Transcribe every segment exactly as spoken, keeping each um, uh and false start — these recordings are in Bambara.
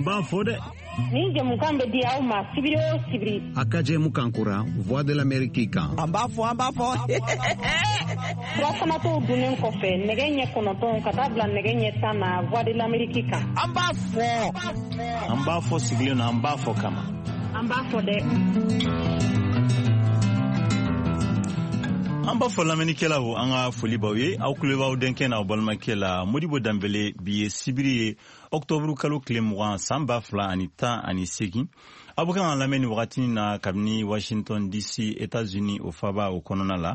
b'a fɔ dɛ. Ni jamukan bɛ di aw ma sibiri o sibiri. A ka jɛmu kan kura Voix de l'Amérique kan. An b'a fɔ an b'a fɔ. Furafanatɔw dunnen kɔfɛ nɛgɛ ɲɛ kɔnɔntɔn ka taa bila nɛgɛ ɲɛ tan na Voix de l'Amérique kan. An b'a fɔ. An b'a fɔ sigilen na an b'a fɔ kama. An b'a fɔ dɛ. An b'a fɔ lamɛnnikɛlaw an ka foli b'aw ye aw tulo b'aw denkɛ n'aw balimakɛ la Modibo Danbele bi ye sibiri ye octobre kalo tile mugan san ba fila ani tan ani segin aw bɛ kan ka lamɛn nin wagati na kabini Washington D C États-Unis o faba o kɔnɔna la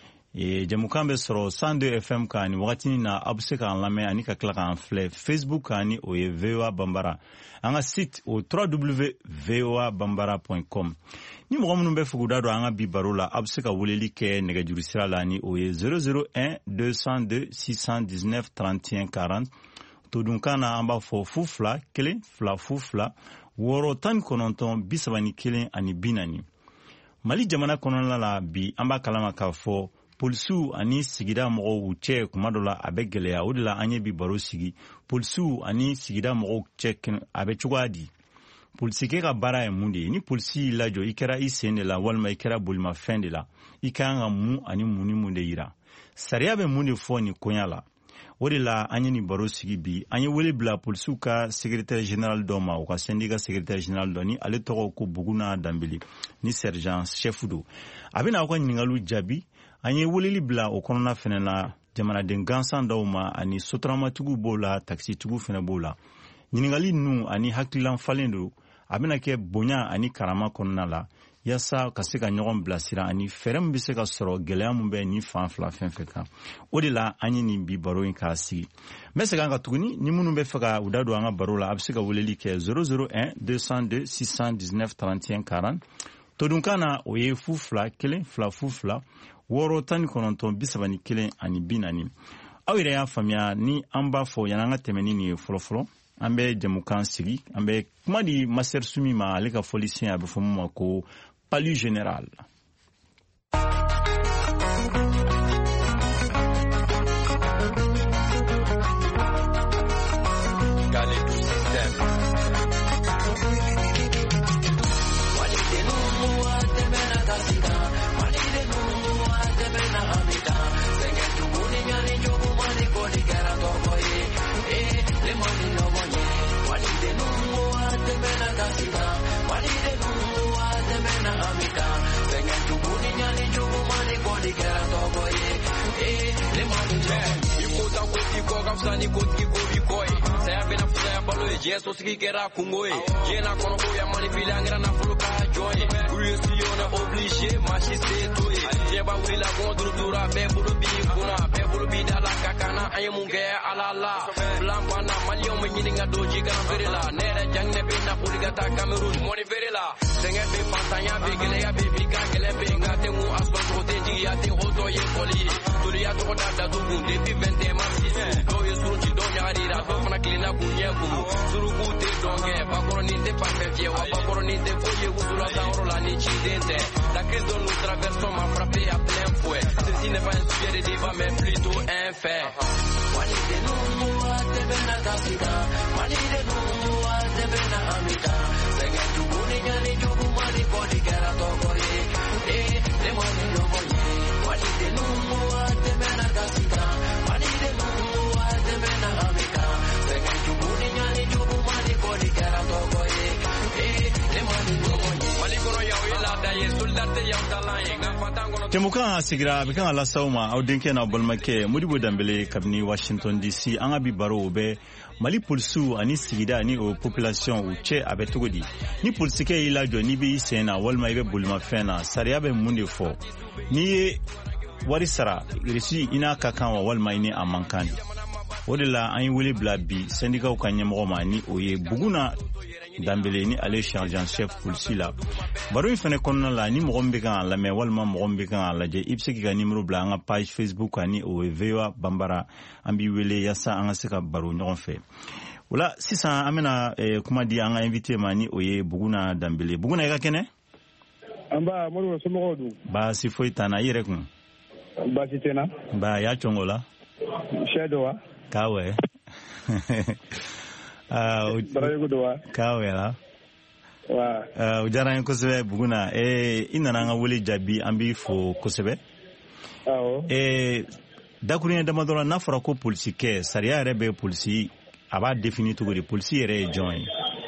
e jamukan bɛ sɔrɔ cent deux F M kan nin wagati na aw bɛ se k'an lamɛn ani ka tila k'an filɛ Facebook kan ni o ye V O A Bambara an ka site o w w w point v o a bambara point com. Ni mɔgɔ minnu bɛ fɛ k'u da don an ka bi baro la a bɛ se ka weleli kɛ nɛgɛjuru sira la ni o ye zéro zéro un deux cent deux six cent dix-neuf trente et un quarante todunkan na an b'a fɔ fu fila kelen fila fu fila wɔɔrɔ tan ni kɔnɔntɔn bi saba ni kelen ani bi naani. Mali jamana kɔnɔna la bi an b'a kalama k'a fɔ polisiw ani sigida mɔgɔw cɛ kuma dɔ la a bɛ gɛlɛya o de la an ye bi baro sigi polisiw ani sigida mɔgɔw cɛ a bɛ cogoya di. Polisikɛ ka baara ye mun de ye ni polisi y'i lajɔ i kɛra i sen de la walima i kɛra bolimafɛn de la i ka kan ka mun ani mun ni mun de yira sariya bɛ mun de fɔ nin koɲa la o de la an ye nin baro sigi bi an ye wele bila polisiw ka secrétaire général dɔ ma o ka syndicat secrétaire général dɔ ni ale tɔgɔ ko Buguna Danbele ni sergent chef do a bɛna aw ka ɲininkaliw jaabi an ye weleli bila o kɔnɔna fɛnɛ la jamanaden gansan dɔw ma ani sotaramatigiw b'o la taxitigiw fɛnɛ b'o la ɲininkali ninnu ani hakililan falen do a bɛna kɛ bonya ani karama kɔnɔna la yasa ka se ka ɲɔgɔn bilasira ani fɛɛrɛ min bɛ se ka sɔrɔ gɛlɛya min bɛ ni fan fila fɛn fɛn kan o de la an ye nin bi baro in k'a sigi n bɛ segin an kan tuguni ni minnu bɛ fɛ ka u da don an ka baro la a bɛ se ka weleli kɛ zéro zéro un deux cent deux six cent dix-neuf trente et un quarante todunkan na o ye fu fila kelen fila fu fila wɔɔrɔ tan ni kɔnɔntɔn bi saba ni kelen ani bi naani aw yɛrɛ y'a faamuya ni an b'a fɔ yanni an ka tɛmɛ ni nin ye fɔlɔfɔlɔ an bɛ jamukan sigi an bɛ kuma di Master Sumi ma ale ka fɔli sen a bɛ fɔ mun ma ko palu général. Sani koti gobi koi saya bena fusa balo je so siki kera kungoe je na kono ko ya mani bilangira na fuluka joy kurisi yona obligé machi c'est toi je ba wila ko dura be bulu bi kuna be bulu bi dala kakana ay munge alala blamba na malio mnyini ngado jiga verela nera jangne be na kuliga ta Cameroon moni verela senge be pantanya be gele ya be bika gele be ngate mu aso ko te ji ya te oto ye koli tulia to da da du depuis vingt mars Suruti donya arira do fana klina kunyeku suruku te donge bakoro ninte parfait wa bakoro ninte foye usura sauro la ni chidente la crise dont nous traversons m'a frappé à plein fouet ceci n'est pas un sujet de débat mais plutôt un fait wali de numu ate bena kasida wali de numu ate bena amita sege tubuni nyani jubu mali body kera tokoye eh le mani lokoye wali de numu ate bena kasida wali de numu Temukan sigira bi kan ala sawma aw denke na bolmake Modibo Danbele kabini Washington D C an abi baro be Mali polisiw ani sigida ni o population u cɛ a bɛ cogo di ni polisikɛ y'i lajɔ ni b'i sen na walima i bɛ bolimafɛn na sariya bɛ mun de fɔ ni ye wari sara irisi i n'a ka kan wa walima i ni a man kan o de la an ye wele bila bi syndicatw ka ɲɛmɔgɔ ma ni o ye Buguna Danbele ni ale sergent chef polisi la baro in fɛnɛ kɔnɔna la ni mɔgɔ min bɛ kan a lamɛn walima mɔgɔ min bɛ kan a lajɛ i bɛ se k'i ka numéro bila an ka page Facebook ani o ye V O A Bambara an b'i wele yasa an ka se ka baro ɲɔgɔn fɛ o la sisan an bɛna eh, kuma di an ka invité ma ni o ye Buguna Danbele Buguna i ka kɛnɛ an ba Modibo somɔgɔw dun baasi foyi t'an na i yɛrɛ kun baasi tɛ n na ba y'a cɔngɔ la sɛ dɔ wa k'a wɛ Ah, Kawela. Wa. Uh, ujara kosebe buguna eh inana nga wole jabi ambi fo kosebe. Awo. Eh dakurine damadora na fara ko police ke sariya rebe police aba définir to de police yere join.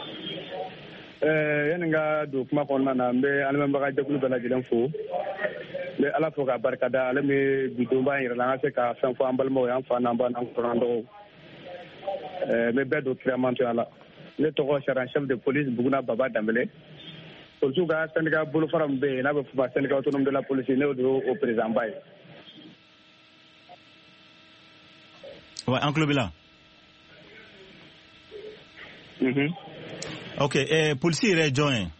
Eh yananga do kuma konna na mbe alama baga jakulu bala gidan fo. Me ala fo ka barkada ala me bidomba yira la se ka san fo ambal mo yan fa namba nan korando. Eh me bedo crément ala. Le togo sera chef de police buguna Baba Dambélé. Pour tout gars syndicat bolo faram be na be fa syndicat autonome de la police ne au au président Baye. Ouais, en club là. Mhm. OK, eh police re join.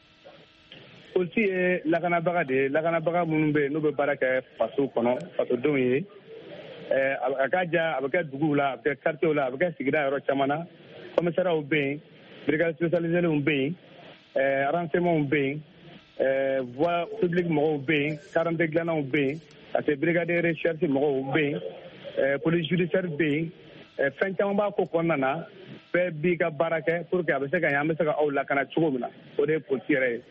Police la kana baga de la kana baga munumbe no be baraka faso kono faso donye. Eh akaja abaka dugula abaka quartier la abaka sigida ro chamana. Commissariat au bain, brigade spécialisée au bain, renseignement au bain, voie publique au bain, quarante glanants au bain, brigade de recherche au bain, police judiciaire au bain, fin de ko konnana, be biga barake pour que abese ka yambe saka awla kana chugumna, o de policier.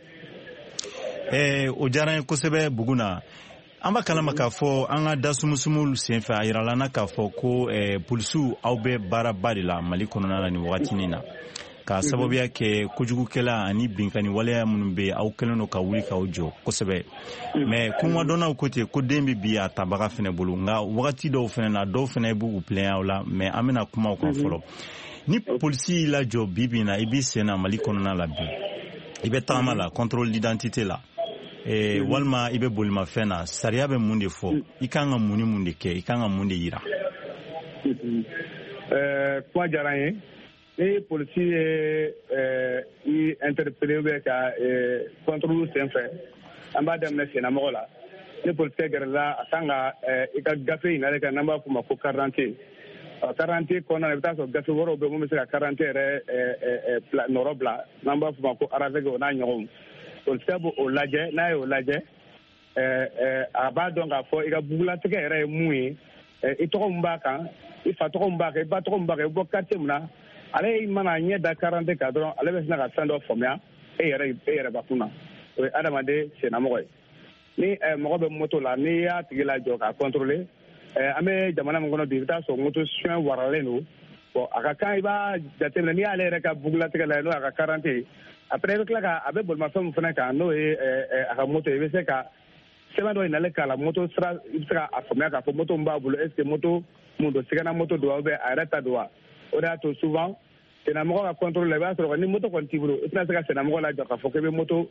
Eh o jaran ko sebe buguna. Amba kalama ka fo anga dasumusumu senfa ayiralana ka fo ko eh, polisu awbe bara badila mali konona ni watini na ka sababu yake kujugukela ani binkani wale munumbe au keleno ka wuli ka ojo kosebe mais kuma dona ko te ko dembi biya tabaga fene bulunga wakati do fene na do fene bu plein awla mais amena kuma ko folo ni polisi la jo bibi na ibi sena mali konona la bi ibe tama la contrôle d'identité la eh mm-hmm. Walma ibe bolima fena sariya be munde fo mm-hmm. Ikanga muni munde ke ikanga munde yira mm-hmm. euh quoi jaraye et policier euh i interpellé be ka euh contrôle sen fait amba dem na sena mola le policier garla atanga euh ika gafe ina le ka namba kuma ko quarante quarante ko na beta so gafe woro be mo me ka quarante re euh euh norobla namba kuma ko arave go na nyom policier bo o laje na yo laje eh eh aba donc afo ika bugula tege re muyi e to mba kan i fa to mba ke ba to mba ke bo quartier muna ale mana nye da quarante cadron ale be na ka sando fomia e yere e yere ba kuna o adama de sena mo ni eh mo be moto la ni ya tigila jo ka contrôler eh ame jamana mo ngono bita so moto soin warale no bo aka kan iba jatemna ni ale re ka bugula tege la no aka quarante après avec la avec bon ma femme fana ka no e aka moto e se ka sema do ina le kala moto sera sera afomia ka fo moto mba bulo est-ce que moto mundo sigana moto do be arrêta do o da to souvent c'est na mo ka contrôler ba so ni moto kon tibro ina se ka c'est na mo la ka fo ke be moto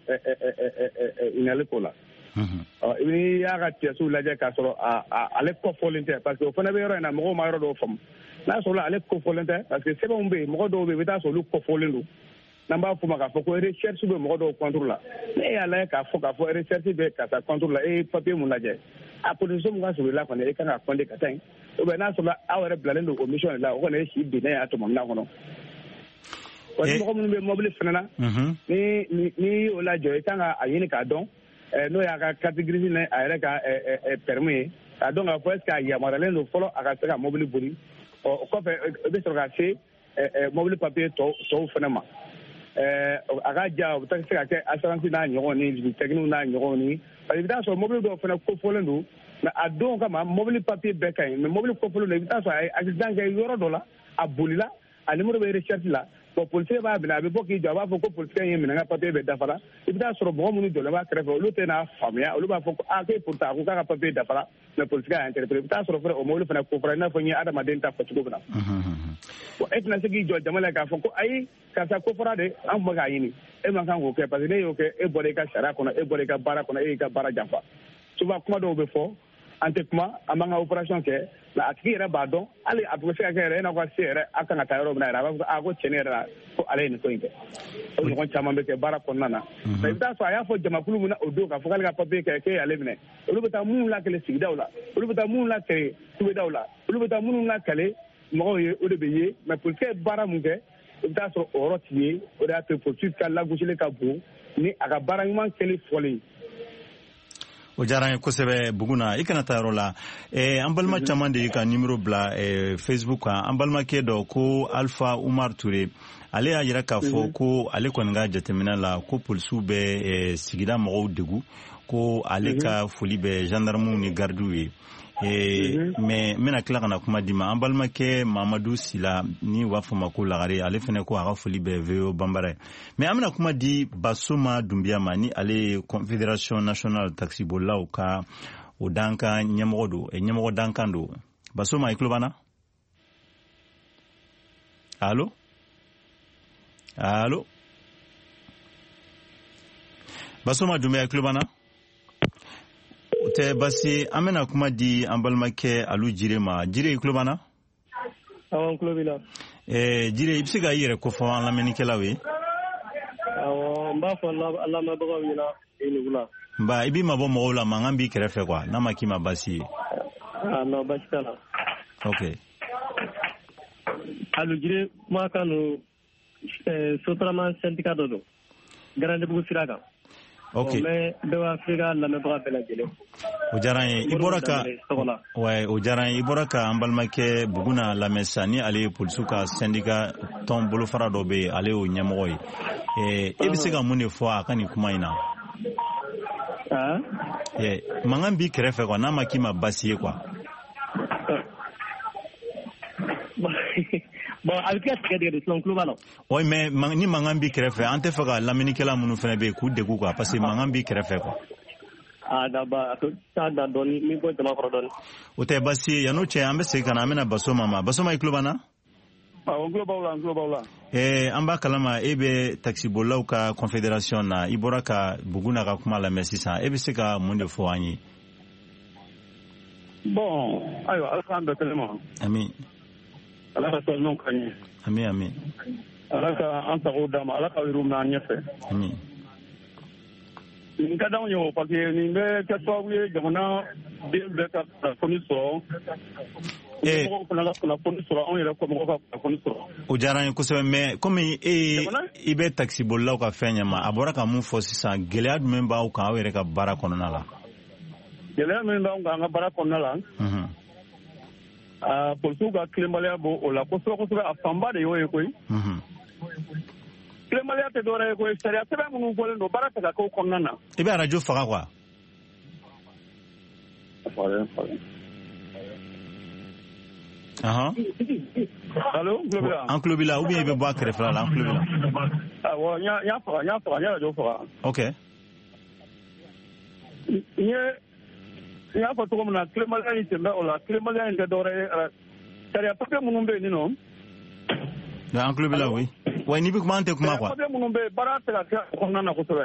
ina le kola mhm oh ni ya ka tia su la je ka so a ale ko volonté parce que fana be yoro na mo ma yoro do fam na so la ale ko volonté parce que c'est bon be mo do be ta so lu ko volonté namba fuma ka fo ko recherche be mo do contrôle la mais ala ka fo ka fo recherche be ka ta contrôle la e papier mu laje a position mu ka so la ko ne ka ka konde ka tan o be na so la awere blando o mission la o ko ne shi bi na ya to mo na kono ko mo mo be mobile fenana ni ni o la jo e tanga ayini ka don no ya ka catégorie ne ayere ka e permis ka don ka fo est ka ya morale no folo aka ka mobile buri o ko fe be so ka se mobile papier to to fenama eh aga ja o ta se ka ke assurance na nyogo ni technique na nyogo ni parce que so mobile do fena ko folendo na adon kama mobile papier be kan mais mobile ko folendo evita so ay accident ga yoro dola abulila a numéro be recherche la ko policier ba bina be boki jaba fo ko policier yemi na papier be dafala evita so bo mu ni dola ba krefe o luté na famia o lu ba fo ko a ke pour ta ko ka papier dafala le policier a interprété evita so fo o mobile fena ko fra na fo ni adama denta ko tugo bina ko etna segi jo jamala ka fo ko ay ka sa ko fora de an mo ga yini e man kan ko ke parce que ne yo ke e bore ka shara kono e bore ka bara kono e ka bara jamfa souvent kuma do be fo ante kuma amanga operation ke la atiki era badon ali apose ka ke na ko sere aka na tayro bina ra ba a ko chenera ko ale ni ko inde o ni ko chama be ke bara kono na mais ta so aya fo jama kulu muna odo ka fo ka papier ke ke ale bina o lu beta mun la ke le sigda wala o lu beta mun la ke tuwe dawla o lu beta mun la kale mo ye o de be ye mais pour que bara mun ke ita so orotiye o da te poursuivre ka la gauche le ka bo ni aka barangman kele foli o diyara n ye kosɛbɛ Buguna i kana taa yɔrɔ la eh, an balima caman de ka numéro bila eh, Facebook kan an balimakɛ dɔ ko Alpha Umar Touré ale y'a yira k'a fɔ ko ale kɔni ka jateminɛ la ko polisiw bɛ eh, sigida mɔgɔw degu ko ale ka foli bɛ gendarmew ni gardiw ye Eh, mm-hmm. mais mena tila kana kuma di ma an balimakɛ Mamadou Sila ni b'a fɔ ma ko Lagare ale fɛnɛ ko a ka foli bɛ V O Bambara mais an bena kuma di Basoma Dumbiya ma ni ale Confédération Nationale Taxibolilaw ka o dankan ɲɛmɔgɔ do e ɲɛmɔgɔ dankan do Basoma i tulo b'an na allo allo Basoma Dumbiya i tulo b'an na tɛ basi an bɛna kuma di an balimakɛ Alu Jire ma Jire i tulo b'an na awɔ n tulo b'i la eh, Jire i bɛ se ka i yɛrɛ kofɔ an lamɛnnikɛlaw ye awɔ n b'a fɔ lamɛnbagaw ɲɛna i nugu la nba i b'i mabɔ mɔgɔw la mankan b'i kɛrɛfɛ quoi n'a ma k'i ma basi ye ah non basi t'a la ok Alu Jire kumakan no Sotrama syndicat dɔ don Garandebugu sira kan ok mais bɛɛ b'a fɛ ka lamɛnbaga bɛɛ lajɛlen o diyara n ye i bɔra ka ouais o diyara n ye i bɔra ka an balimakɛ Buguna lamɛn sisan ni ale ye polisiw ka syndicat tɔn bolofara dɔ bɛ yen ale y'o ɲɛmɔgɔ ye eh, e bɛ se ka mun de fɔ a ka nin kuma in na eh, mankan b'i kɛrɛfɛ quoi n'a ma k'i ma basi ye quoi bon a bɛ kɛ tigɛ tigɛ de sinon tulo b'a la oui mais ni mankan b'i kɛrɛfɛ an tɛ fɛ ka lamɛnnikɛla minnu fana bɛ yen k'u degu quoi parce que mankan b'i kɛrɛfɛ quoi ah d'accord a to taa da dɔɔni min bɔ jama kɔrɔ dɔɔni o tɛ basi ye yan'o cɛ an bɛ segin ka na an bɛna Basoma ma Basoma i tulo b'an na awɔ n tulo b'aw la n tulo b'aw la eh, an b'a kalama e bɛ taxibolilaw ka confédération na i bɔra ka Buguna ka kuma lamɛn sisan e bɛ se ka mun de fɔ an ye bon ayiwa ala k'an bɛɛ kelen ma ami ala ka sɔrɔ ka ɲɛ ami ami ala ka an sago d'a ma ala ka yiriw na an ɲɛfɛ ami nin ka d'anw ye o parce que nin bɛ kɛ sababu ye jamana den bɛɛ ka kunnafoni sɔrɔ mɔgɔw fana ka kunnafoni sɔrɔ anw yɛrɛ kɔmɔgɔw ka kunnafoni sɔrɔ o diyara n ye kosɛbɛ mais komi e i bɛ taxibolilaw ka fɛn ɲɛma a bɔra ka mun fɔ sisan gɛlɛya jumɛn b'aw kan aw yɛrɛ ka baara kɔnɔna la gɛlɛya min b'anw kan an ka baara kɔnɔna la Uh, polisiw ka tilenbaliya b'o o la kosɛbɛ kosɛbɛ a fanba de y'o ye koyi tilenbaliya tɛ dɔwɛrɛ ye koyi sariya sɛbɛn minnu fɔlen don baara tɛ ka k'o kɔnɔna na i bɛ arajo faga quoi ahan allo n tulo b'i la an tulo b'i la ou bien i bɛ bɔ a kɛrɛfɛla la an tulo b'i la awɔ n y'a faga n y'a faga n y'a arajo faga ok n ye n y'a fɔ cogo min na tilenbaliya in tɛmɛ o la tilenbaliya in tɛ dɔwɛrɛ ye sariya papiye minnu bɛ yen nin nɔ an tulo b'i la oui wa n'i bɛ kuma an tɛ kuma quoi papiye minnu bɛ yen baara tɛ ka kɛ o kɔnɔna na kosɛbɛ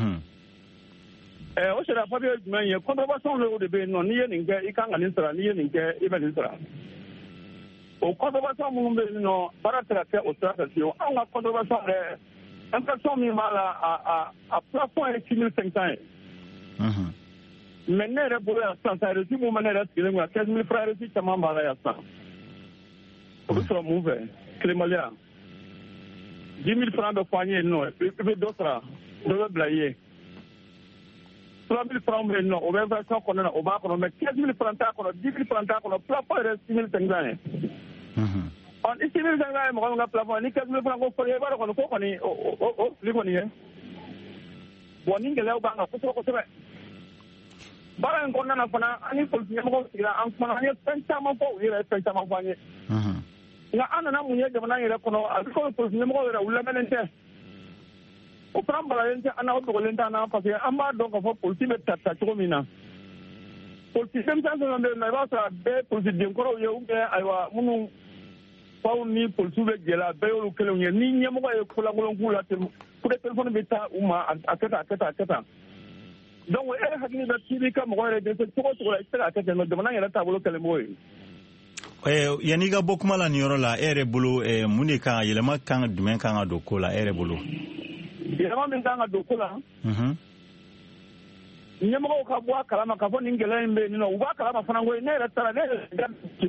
o sariya papiye jumɛn ye contrevention dɔw de bɛ yen nɔ n'i ye nin kɛ i kan ka nin sara n'i ye nin kɛ i bɛ nin sara o contrevention minnu bɛ yen nɔ baara tɛ ka kɛ o sira fɛ fiyewu anw ka contrevention yɛrɛ infraction min b'a la a plafond ye six mille cinq cents ye mais ne yɛrɛ bolo yan sisan sa reçu mun bɛ ne yɛrɛ sigilen kun quinze mille francs reçu caman b'a la yan sisan o bɛ sɔrɔ mun fɛ tilenbaliya dix mille francs bɛ fɔ an ye yen nɔ i bɛ dɔ sara dɔ bɛ bila i ye trois mille francs bɛ yen nɔ o bɛ infraction kɔnɔna na o b'a kɔnɔ mais quinze mille francs t'a kɔnɔ dix mille francs t'a kɔnɔ plafond yɛrɛ six mille cinq cents ye ɔ ni six mille cinq cents ye mɔgɔ min ka plafond ni quinze mille francs ko fɔli ye i b'a dɔn kɔni ko kɔni o fili kɔni ye bon ni gɛlɛyaw b'an kan kosɛbɛ kosɛbɛ baara in kɔnɔna na fana an ni polisi ɲɛmɔgɔw sigira an kumana an ye fɛn caman fɔ u yɛrɛ ye fɛn caman fɔ an ye nka an nana mun ye jamana yɛrɛ kɔnɔ a bɛ komi polisi ɲɛmɔgɔw yɛrɛ u lamɛnnen tɛ o fana balalen tɛ an na o dogolen tɛ an na parce que an b'a dɔn k'a fɔ polisi bɛ ta ta cogo min na polisi denmisɛn fɛn fɛn bɛ yen nɔ i b'a sɔrɔ a bɛɛ ye polisi denkɔrɔw ye ou bien ayiwa minnu faw ni polisiw bɛ jɛ la a bɛɛ y'olu kelenw ye ni ɲɛmɔgɔ ye kolankolon k'u la ten coup de téléphone bɛ taa u ma a kɛ tan a kɛ tan a kɛ tan donc e hakili bɛ k'i b'i ka mɔgɔ yɛrɛ dɛsɛ cogo o cogo la i tɛ se k'a kɛ ten nɔ jamana yɛrɛ taabolo kɛlenb'o ye. yanni i ka bɔ kuma la nin yɔrɔ la e yɛrɛ bolo mun de kan yɛlɛma kan jumɛn kan ka don ko la e yɛrɛ bolo. yɛlɛma min kan ka don ko la. ɲɛmɔgɔw ka bɔ a kalama k'a fɔ nin gɛlɛya in bɛ yen nɔ u b'a kalama fana koyi ne yɛrɛ taara ne yɛrɛ i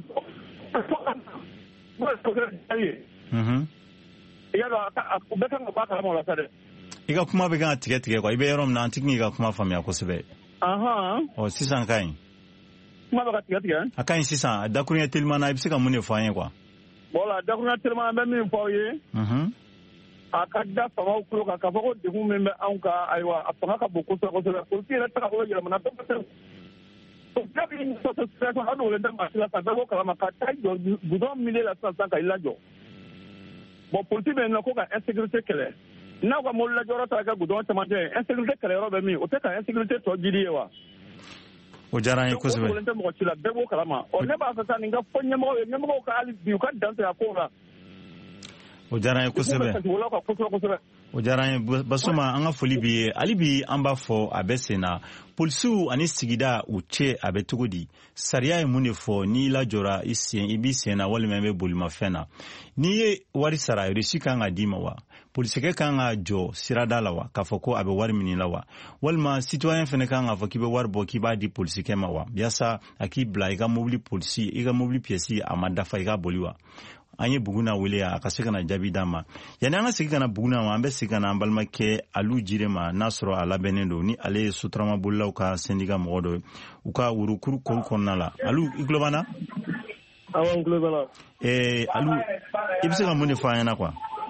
y'a dɔn u bɛɛ kan ka bɔ a kalama o la sa dɛ. i ka kuma bɛ kan ka tigɛ tigɛ quoi i bɛ yɔrɔ min na an tigi k'i ka kuma faamuya kosɛbɛ. Ahan. Oh, sisan ka ɲi. Kuma bɛ ka tigɛ tigɛ. A ka ɲi sisan dakuruɲɛ teliman na i bɛ se ka mun de fɔ an ye quoi. Voilà, dakuruɲɛ teliman an bɛ min fɔ aw ye. Mhm. A ka da famaw tulo kan k'a fɔ ko degun min bɛ anw kan ayiwa a fanga ka bon kosɛbɛ kosɛbɛ polisi yɛrɛ tɛ ka bolo yɛlɛmana dɔ tɛ jabi ni sɔsɔ situation hali wele tɛ maa si la sisan bɛɛ b'o kalama ka taa jɔ gudɔrɔn milieu la sisan sisan ka i lajɔ bon polisi bɛ yen nɔ ko ka insécurité kɛlɛ n'aw ka mobili lajɔyɔrɔ taara kɛ gudɔrɔn cɛmancɛ ye insécurité kɛlɛyɔrɔ bɛ min o tɛ ka insécurité tɔ jidi ye wa. O diyara an ye kosɛbɛ. o wele tɛ mɔgɔ si la bɛɛ b'o kalama ɔ ne b'a fɛ sisan nin ka fɔ ɲɛmɔgɔw ye ɲɛmɔgɔw ka hali bi u ka dan tɛ a kow la. O diyara an ye kosɛbɛ. O diyara an ye Basoma an ka foli b'i ye hali bi an b'a fɔ a bɛ sen na polisiw ani sigida u cɛ a bɛ cogo di sariya ye mun de fɔ n'i lajɔra i sen i b'i sen na walima i bɛ bolimafɛn na n'i ye wari sara reçu kan ka d'i ma wa polisikɛ kan ka jɔ sirada la wa k'a fɔ ko a bɛ wari minɛ la wa walima citoyen fana kan k'a fɔ k'i bɛ wari bɔ k'i b'a di polisikɛ ma wa yaasa a k'i bila i ka mobili polisi i ka mobili pièce a ma dafa i ka boli wa. An ye Buguna wele a ka se ka na jaabi d'a ma yanni an ka segin ka na Buguna ma an bɛ segin ka na an balimakɛ Alu Jire ma n'a sɔrɔ a labɛnnen don ni ale ye sotarama bolilaw ka syndicat mɔgɔ dɔ ye u ka worokuru kuru kɔnɔna la Alu i tulo b'an na. Awɔ n tulo b'a la. ɛɛ Alu i bɛ se ka mun de fɔ an ɲɛna quoi.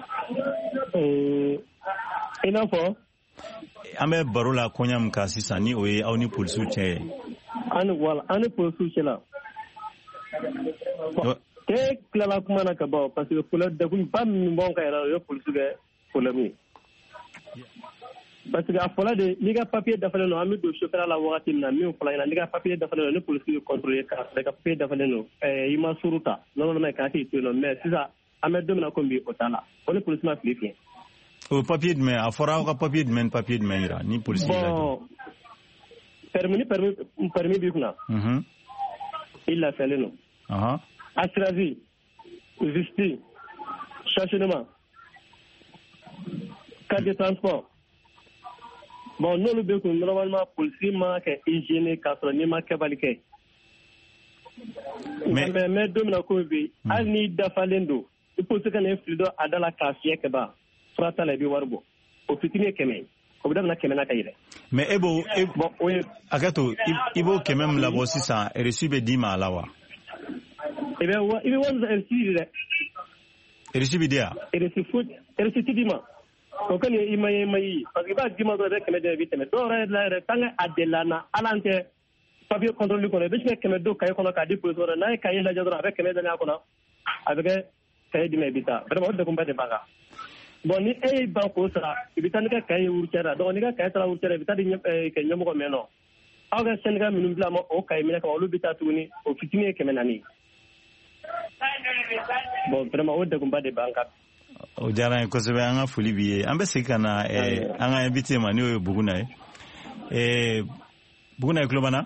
ɛɛ i n'a fɔ. an bɛ baro la kɔɲa min kan sisan ni o ye aw ni polisiw cɛ ye. an ni wala an ni polisiw cɛ la. e tilala kuma na ka ban parce que problème degun ba min b'anw kan yɛrɛ o ye polisi kɛ problème ye parce que a fɔla de n'i ka papier dafalen don an bɛ don chauffeur la wagati min na min fɔla ɲɛna n'i ka papier dafalen don ni polisi bɛ contrôler k'a sɔrɔ i ka papier dafalen don ɛɛ i ma suru ta normalement i kan k'i to yen nɔ mais sisan an bɛ don min na komi bi o t'a la o ni polisi ma fili fiɲɛ. o papier jumɛn a fɔra aw ka papier jumɛn ni papier jumɛn yira ni polisi y'i lajɛ. bon permis ni permis permis b'i kunna. unhun. i lafiyalen don. ɔhɔn. assurance, justice, stationnement, carte de transport. Bon, nous, nous, normalement, policier, c'est hygiène, quand on a kebali ke. Mais, mais, deux minutes, Kobe, Alni Dafalendo, il faut que les flux à la café keba, frata la biwarbo, au fitini kemé. Mais ebo, ebo, agato, ibo kemem la bosi sa, et reçu be dima alawa. Ebe wa ibe wanda elsi de elsi dia elsi foot elsi tidima ko kan yi mai mai parce que ba dima do rek me de vite me do re la re tanga adelana alante papier contrôle ko re be ke me do kay ko ka di police ora na kay la jadra avec me dana ko na avec kay di me bita vraiment de ko mbade baga bon ni e ba ko sara bita ni ka kay urchara do ni ka kay sara urchara bita di ke nyamo ko meno aga senga minum bla mo o kay me ka olu bita tuni o fitini ke menani. Bon, vraiment, on ne de banque. O diyara ye kosɛbɛ an ka foli b'i ye an bɛ segin ka na an ka invité ma n'o ye Buguna ye Buguna ye tulo b'an na.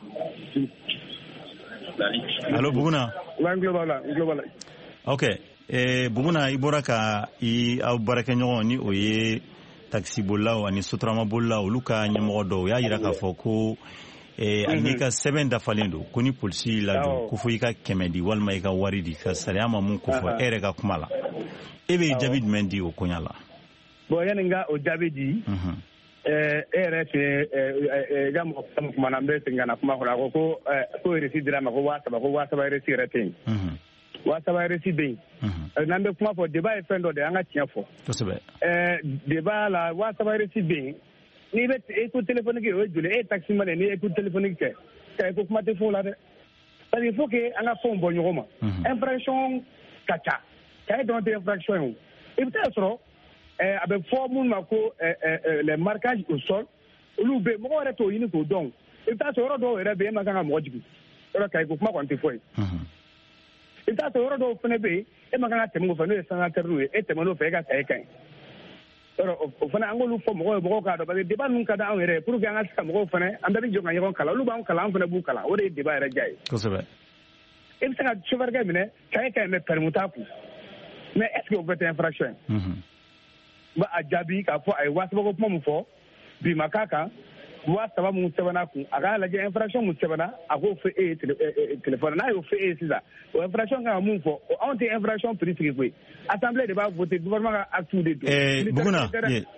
Allo Buguna. n tulo b'a la n tulo b'a la. ok Buguna i bɔra ka i aw baarakɛɲɔgɔn ni o ye takisibolilaw ani sotarama bolilaw olu ka ɲɛmɔgɔ dɔw y'a jira k'a fɔ ko hali n'i ka sɛbɛn dafalen don ko ni polisi y'i lajɔ ko fo i ka kɛmɛ di walima i ka wari di ka sariya ma mun ko fɔ e yɛrɛ ka kuma la e bɛ jaabi jumɛn di o koɲa la. bon yanni n ka o jaabi di e yɛrɛ fɛ i ka mɔgɔ kuma na n bɛ segin ka na kuma kɔnɔ a ko ko ko resi dira ma ko waa saba ko waa saba resi yɛrɛ tɛ yen waa saba resi bɛ yen n'an bɛ kuma fɔ débat ye fɛn dɔ de ye an ka tiɲɛ fɔ kosɛbɛ débat la waa saba resi bɛ yen n'i bɛ écoute téléphonique o ye joli e ye taximan de ye n'i ye écoute téléphonique kɛ ka ko kuma tɛ fɔ o la dɛ parce que il faut que an ka fɛnw bɔ ɲɔgɔn ma infraction ka ca ka ye dɔrɔn tɛ infraction ye o i bɛ taa sɔrɔ a bɛ fɔ minnu ma ko les marquages au sol olu bɛ mɔgɔ yɛrɛ t'o ɲini k'o dɔn i bɛ taa sɔrɔ yɔrɔ dɔw yɛrɛ bɛ yen e ma kan ka mɔgɔ jigin yɔrɔ ka ko kuma kɔni tɛ fɔ yen i bɛ taa sɔrɔ yɔrɔ dɔw fana bɛ yen e ma kan ka tɛmɛ o fɛ n'o ye sangatɛriw ye e tɛmɛ n'o fɛ e ka saye ka ɲi o fana an k'olu fɔ mɔgɔw ye mɔgɔw k'a dɔn parce que débat ninnu ka di anw yɛrɛ pour que an ka se ka mɔgɔw fana an bɛɛ bɛ jɔ ka ɲɔgɔn kalan olu b'an kalan an fana b'u kalan o de ye débat yɛrɛ diya ye. kosɛbɛ. e bɛ se ka chauffeur minɛ saye ka ɲi mais permis t'a kun mais est ce que o bɛɛ tɛ infraction ye. n b'a jaabi k'a fɔ a ye waasabako kuma min fɔ bi ma k'a kan loi saba mun sɛbɛnna kun a k'a lajɛ infraction mun sɛbɛnna a k'o fɛ e ye téléphone n'a y'o fɛ e ye sisan o infraction kan ka mun fɔ anw tɛ infraction prix sigi koyi assemblée de b'a voté gouvernement ka acte de don. ɛɛ Buguna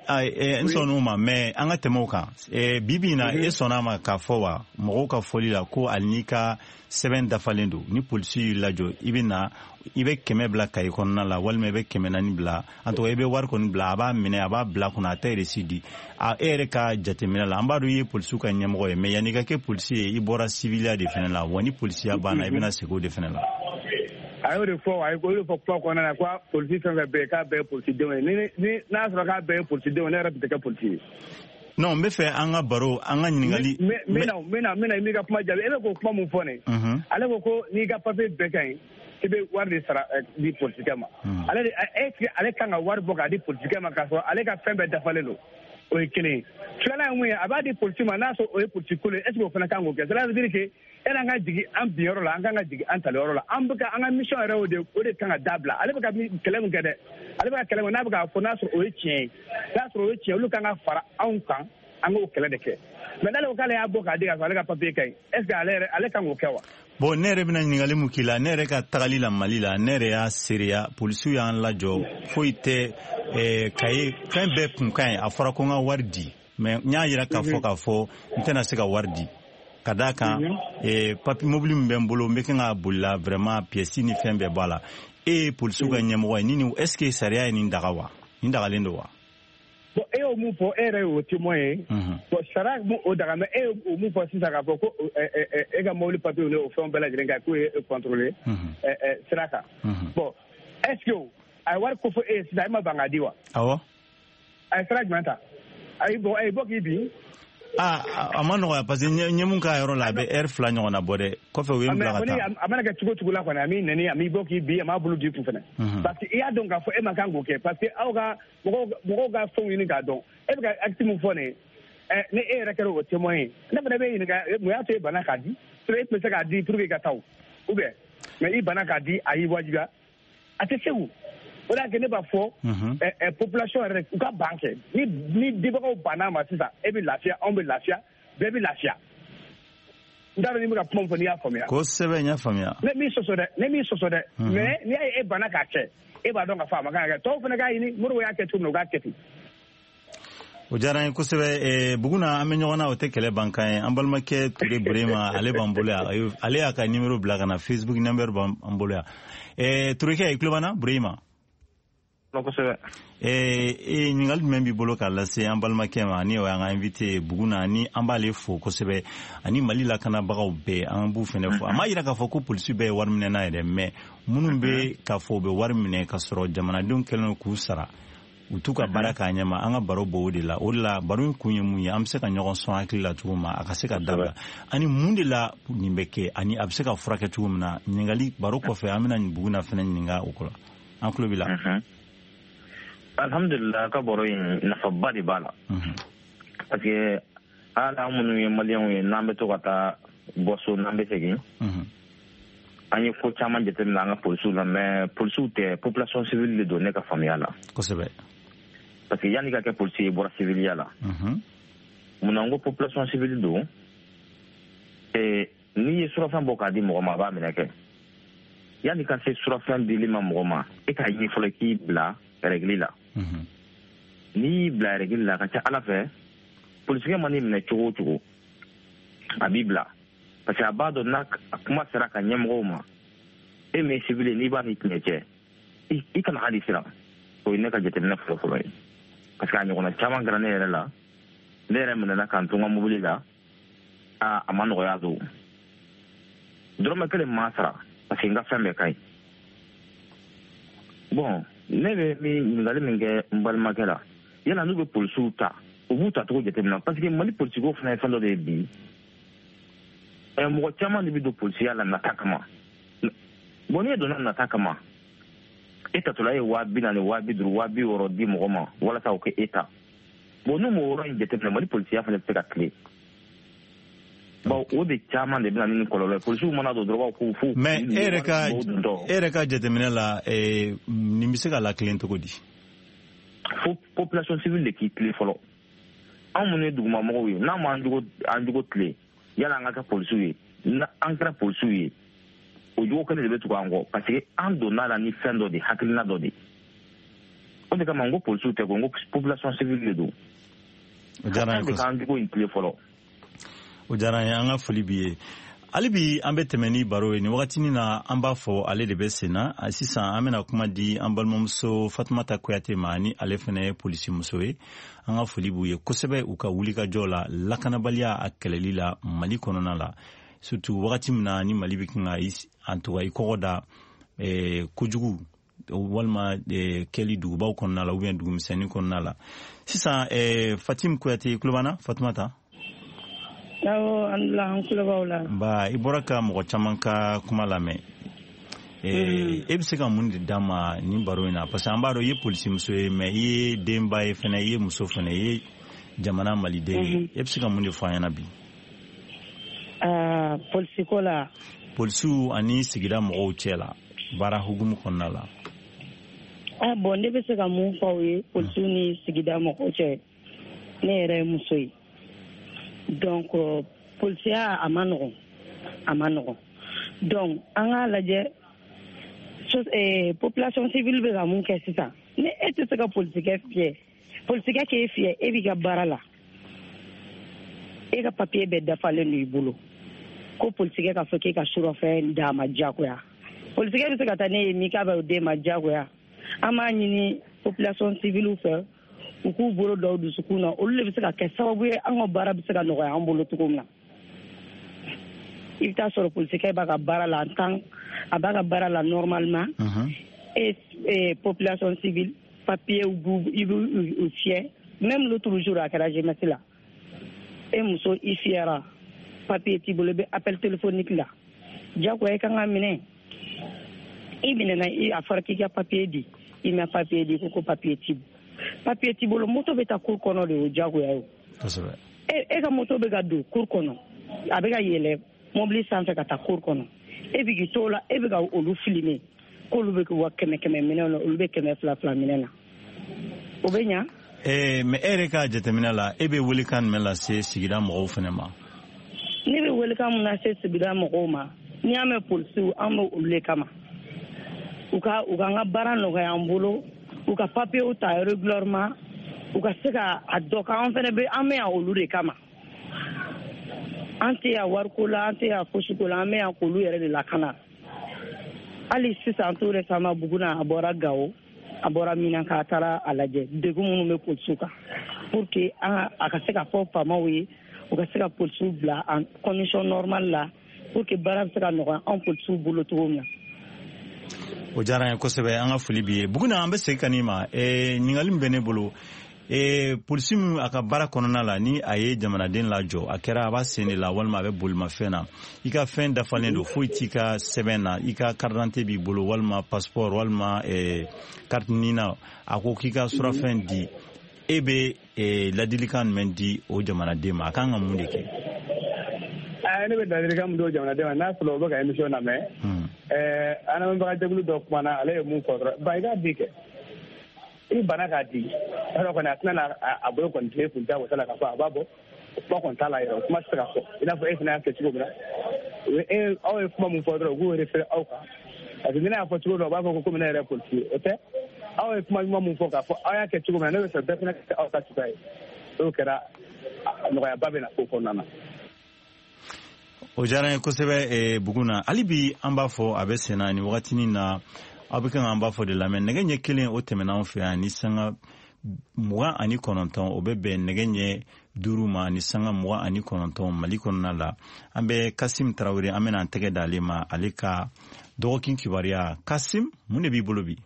n sɔnn'o ma mais an ka tɛmɛ o kan bi bi in na e sɔnna ma k'a fɔ wa mɔgɔw ka fɔli la ko hali n'i ka sɛbɛn dafalen don ni polisi y'i lajɔ i bɛ na i bɛ kɛmɛ bila kayi kɔnɔna la walima i bɛ kɛmɛ naani bila en tout cas i bɛ wari kɔni bila a b'a minɛ a b'a bila kunna a tɛ reçu di a e yɛrɛ ka jateminɛ la an b'a dɔn i ye polisiw ka ɲɛmɔgɔ ye mais yanni i ka kɛ polisi ye i bɔra civiliya de fana la wa ni polisiya banna i bɛna segin o de fana la. a y'o de fɔ a y'o de fɔ kuma kɔnɔna na ko polisi fɛn fɛn bɛ yen k'a bɛɛ ye polisidenw ye ni ni n'a sɔrɔ k'a bɛɛ ye polisidenw ye ne yɛrɛ tun tɛ kɛ polisi ye. non n bɛ fɛ an ka baro an ka ɲininkali. n bɛna n bɛna n bɛna i m'i ka kuma jaabi e bɛ k'o kuma mun fɔ ne. ale ko ko n'i ka papiye bɛɛ ka ɲi i bɛ wari de sara di polisikɛ ma. ale de est-ce que ale kan ka wari bɔ k'a di polisikɛ ma k'a sɔrɔ ale ka fɛn bɛɛ dafalen don o ye kelen ye. filanan ye mun ye a b'a di polisi ma n'a sɔrɔ o ye polisi kolo ye est-ce que o fana kan k'o kɛ cela veut dire que e n'an ka jigin an binyɔrɔ la an kan ka jigin an taliyɔrɔ la an bɛ ka an ka mission yɛrɛ o de o de kan ka dabila ale bɛ ka kɛlɛ min kɛ dɛ ale bɛ ka kɛlɛ min n'a bɛ k'a fɔ n'a sɔrɔ o ye tiɲɛ ye n'a sɔrɔ o ye tiɲɛ olu kan ka fara anw kan an k'o kɛlɛ de kɛ mais n'ale ko k'ale y'a bɔ k'a di ka sɔrɔ ale ka papiye ka ɲi est-ce que ale yɛrɛ ale kan k'o kɛ wa. bon ne yɛrɛ bɛna ɲininkali mun k'i la ne yɛrɛ ka tagali la Mali la ne yɛrɛ y'a seereya polisiw y'an lajɔ foyi tɛ kaye fɛn bɛɛ kun ka ɲi a fɔra ko n ka wari di mais n y'a yira k'a fɔ k'a fɔ n tɛna se ka wari di ka d'a kan papi mobili min bɛ n bolo n bɛ kan ka bolila vraiment pièce ni fɛn bɛɛ b'a la e ye polisiw ka ɲɛmɔgɔ ye ni est-ce que sariya ye nin daga wa nin dagalen don wa. bon e y'o mun fɔ e yɛrɛ y'o témoin ye. bon sariya mun o daga mais e y'o mun fɔ sisan k'a fɔ ko e ka mobili papiye ni o fɛnw bɛɛ lajɛlen kan k'o ye e contrôler sira kan. bon est-ce que a ye wari ko fɔ e ye sisan e ma ban k'a di wa. awɔ. a ye sira jumɛn ta a y'i bɔ a y'i bɔ k'i bin. ah a ma nɔgɔya parce que ɲɛ mun k'a yɔrɔ la a bɛ heure fila ɲɔgɔn na bɔ dɛ kɔfɛ u ye n bila ka taa. a mana kɛ cogo cogo la kɔni a m'i nɛni a m'i bɔ k'i bin a m'a bolo di kun fɛnɛ. parce que i y'a dɔn k'a fɔ e ma kan k'o kɛ parce que aw ka mɔgɔw mɔgɔw ka fɛnw ɲini k'a dɔn e bɛ ka acte min fɔ nin ye ni e yɛrɛ kɛra o témoin ye ne fana bɛ ɲininka mun y'a to e banna k'a di sinon e tun bɛ se k'a di pour que i ka taa o ou bien mais i banna k'a di a y'i wajibiya a tɛ se o. o de y'a kɛ ne b'a fɔ population yɛrɛ u ka ban kɛ ni ni dibagaw banna ma sisan e bɛ lafiya anw bɛ lafiya bɛɛ bɛ lafiya n t'a dɔn n'i bɛ ka kuma min fɔ n'i y'a faamuya. kosɛbɛ n y'a faamuya. ne m'i sɔsɔ dɛ ne m'i sɔsɔ dɛ mais n'i y'a ye e banna k'a kɛ e b'a dɔn k'a fɔ a ma kan ka kɛ tɔw fana k'a ɲini Modibo y'a kɛ cogo min na u k'a kɛ ten. o diyara n ye kosɛbɛ Buguna an bɛ ɲɔgɔn na o tɛ kɛlɛ bankan ye an balimakɛ Ture Burema ale b'an bolo yan ale y'a ka numéro bila ka na Facebook numéro b'an bolo yan Turekɛ i tulo b'an na Burema. kosɛbɛ. ee ɲininkali jumɛn b'i bolo k'a lase an balimakɛ ma ani y'an ka invité Buguna ni an b'ale fo kosɛbɛ ani Mali lakanabagaw bɛɛ an b'u fɛnɛ fo a ma yira k'a fɔ ko polisi bɛɛ ye wari minɛ n'a yɛrɛ mais minnu bɛ k'a fɔ u bɛ wari minɛ ka sɔrɔ jamanadenw kɛlen k'u sara u t'u ka baara k'a ɲɛ ma an ka baro b'o de la o de la baro in kun ye mun ye an bɛ se ka ɲɔgɔn sɔn hakili la cogo min a ka se ka dabila ani mun de la nin bɛ kɛ ani a bɛ se ka furakɛ cogo min na ɲininkali baro kɔfɛ an bɛna Buguna fɛnɛ ɲininka o kɔrɔ an tulo b'i la. alhamdulillah ka baro in nafaba de b'a la parce que ala minnu ye maliyɛnw ye n'an bɛ to ka taa bɔ so n'an bɛ segin an ye ko caman jateminɛ an ka polisiw la mais polisiw tɛ population civile de don ne ka faamuya la kosɛbɛ parce que yanni ka kɛ polisi ye i bɔra civiliya la munna n ko population civile don n'i ye surafɛn bɔ k'a di mɔgɔ ma a b'a minɛ kɛ yanni ka se surafɛn dili ma mɔgɔ ma e k'a ɲini fɔlɔ k'i bila règle la n'i bila règle la ka ca ala fɛ polisikɛ ma n'i minɛ cogo o cogo a b'i bila parce que a b'a dɔn n'a kuma sera ka ɲɛmɔgɔw ma e min ye civil ye n'i b'a ni tiɲɛ cɛ i kana hali siran o ye ne ka jateminɛ fɔlɔ fɔlɔ ye parce que a ɲɔgɔnna caman kɛra ne yɛrɛ la ne yɛrɛ minɛna k'an to n ka mobili la a a ma nɔgɔya so dɔrɔmɛ kelen ma sara parce que n ka fɛn bɛɛ ka ɲi bon ne bɛ min ɲininkali min kɛ n balimakɛ la yala n'u bɛ polisiw ta u b'u ta cogo jateminɛ parce que Mali politikow fana ye fɛn dɔ de ye bi mɔgɔ caman de bɛ don polisiya la nata kama bon n'i donna nata kama e tatɔla ye waa bi naani waa bi duuru waa bi wɔɔrɔ di mɔgɔ ma walasa o kɛ e ta bon n'u m'o yɔrɔ in jateminɛ Mali polisiya fana bɛ se ka tile bon o de caman de bɛ na ni kɔlɔlɔ ye polisiw mana don dɔrɔn k'u f'u mais e yɛrɛ ka e yɛrɛ ka jateminɛ la nin bɛ se ka latilen cogo di fo population civile de k'i tile fɔlɔ an mun ye dugumamɔgɔw ye n'a ma an jogo an jogo tile yala an ka kɛ polisiw ye an kɛra polisiw ye o jogo kelen de bɛ tugu an kɔ parce que an donna la ni fɛn dɔ de hakilina dɔ de o de kama n ko polisiw tɛ ko n ko population civile de don o diyara n ye kosɛbɛ an jogo in tile fɔlɔ o diyara n ye an ka foli b'i ye hali bi an bɛ tɛmɛ ni baro ye nin wagatinin na an b'a fɔ ale de bɛ sen na sisan an bɛna kuma di an balimamuso Fatumata Kuyate ma ni ale fana ye polisimuso ye an ka foli b'u ye kosɛbɛ u ka wulikajɔ la lakanabaliya a kɛlɛli la Mali kɔnɔna la surtout wagati min na ni Mali bɛ kan ka en tout cas i kɔgɔ da kojugu walima kɛli dugubaw kɔnɔna la ou bien dugumisɛnnin kɔnɔna la sisan Fatim Kuyate kulobana Fatumata Awo andla an kulobaw la ba i bɔra ka mɔgɔ caman ka kuma lamɛn e bɛ se ka mun de d'a ma ni baro in na parce que an b'a dɔn i ye polisimuso ye mais i ye denba ye fana i ye muso fana i ye jamana maliden ye e bɛ se ka mun de fɔ an ɲɛna bi polisiko la polisiw ani sigida mɔgɔw cɛ la baara hukumu kɔnɔna la ah bon ne bɛ se ka mun fɔ aw ye polisiw ni sigida mɔgɔw cɛ ne yɛrɛ ye muso ye donc polisiya a ma nɔgɔn a ma nɔgɔn donc an k'a lajɛ eh, population civile bɛ ka mun kɛ sisan ni e tɛ se ka polisikɛ fiyɛ polisikɛ k'e fiyɛ e b'i ka baara la e ka papier bɛɛ dafalen don i bolo ko polisikɛ k'a fɔ k'e ka surɔfɛn d'a ma diyagoya polisikɛ bɛ se ka taa ne ye min k'a bɛ o d'e ma diyagoya an b'a ɲini population civile fɛ u k'u bolo dɔw dusukun na olu de bɛ se ka kɛ sababu ye an ka baara bɛ se ka nɔgɔya an bolo cogo min na i bɛ taa sɔrɔ polisikɛ b'a ka baara la en temps a b'a ka baara la normalement et population civile papier i bɛ u fiyɛ même l'autre jour a kɛra jeunesse la e muso i fiyɛra papier t'i bolo i bɛ appel téléphonique la diyagoya i kan ka minɛ i minɛna a fɔra k'i ka papier di i ma papier di ko ko papier t'i bolo papier t'i bolo moto bɛ taa cour kɔnɔ de o diyagoya ye kosɛbɛ e ka moto bɛ ka don cour kɔnɔ a bɛ ka yɛlɛ mobili sanfɛ ka taa cour kɔnɔ e bɛ k'i to la e bɛ ka olu filmer k'olu bɛ wa kɛmɛ kɛmɛ minɛ na olu bɛ kɛmɛ fila fila minɛ na o bɛ ɲa eh mais e yɛrɛ ka jateminɛ la e bɛ welekan jumɛn lase sigida mɔgɔw fana ma ne bɛ welekan mun lase sigida mɔgɔw ma n'i y'a mɛn polisiw an bɛ olu de kama u ka u ka an ka baara nɔgɔya an bolo u ka papiyew ta régulièrement u ka se ka a dɔ k'an fana bɛ an bɛ yan olu de kama an tɛ yan wariko la an tɛ yan fosiko la an bɛ yan k'olu yɛrɛ de lakana hali sisan to de sama Buguna a bɔra Gawo a bɔra Minanka a taara a lajɛ degun minnu bɛ polisiw kan pour que an a ka se ka fɔ faamaw ye u ka se ka polisiw bila en condition normale la pour que baara bɛ se ka nɔgɔya an polisiw bolo cogo min na o diyara n ye kosɛbɛ an ka foli b'i ye Buguna an bɛ segin ka n'i ma ɲininkali min bɛ ne bolo polisi min a ka baara kɔnɔna la ni a ye jamanaden lajɔ a kɛra a b'a sen de la walima a bɛ bolimafɛn na i ka fɛn dafalen don foyi t'i ka sɛbɛn na i ka carte d'identité b'i bolo walima passeport walima carte nina a ko k'i ka surafɛn di e bɛ ladilikan jumɛn di o jamanaden ma a kan ka mun de kɛ ne bɛ ladilikan min di o jamanaden ma n'a sɔrɔ o bɛ ka émission lamɛn an lamɛnbaga jɛkulu dɔ kumana ale ye mun fɔ dɔrɔn ba i k'a di kɛ i bana k'a di yɔrɔ kɔni a tɛna a bolo kɔni tile kun tɛ wasa la k'a fɔ a b'a bɔ kuma kɔni t'a la yɛrɛ o kuma tɛ se ka fɔ i n'a fɔ e fana y'a kɛ cogo min na aw ye kuma min fɔ dɔrɔn u k'o référé aw kan parce que ni ne y'a fɔ cogo dɔ u b'a fɔ ko komi ne yɛrɛ ye polisi ye o tɛ aw ye kuma ɲuman min fɔ k'a fɔ aw y'a kɛ cogo min na ne bɛ fɛ bɛɛ fana kɛ aw ka cogoya ye n'o kɛra nɔgɔyaba bɛ na ko kɔnɔna na. o diyara n ye kosɛbɛ Buguna hali bi an b'a fɔ a bɛ sen na nin wagatinin na aw bɛ kan an b'a fɔ de la mɛ nɛgɛ ɲɛ kelen o tɛmɛna anw fɛ yan ni sanga mugan ani kɔnɔntɔn o bɛ bɛn nɛgɛ ɲɛ duuru ma ni sanga mugan ani kɔnɔntɔn Mali kɔnɔna la an bɛ Kasim Tarawele an bɛna an tɛgɛ da ale ma ale ka dɔgɔkin kibaruya Kasim mun de b'i bolo bi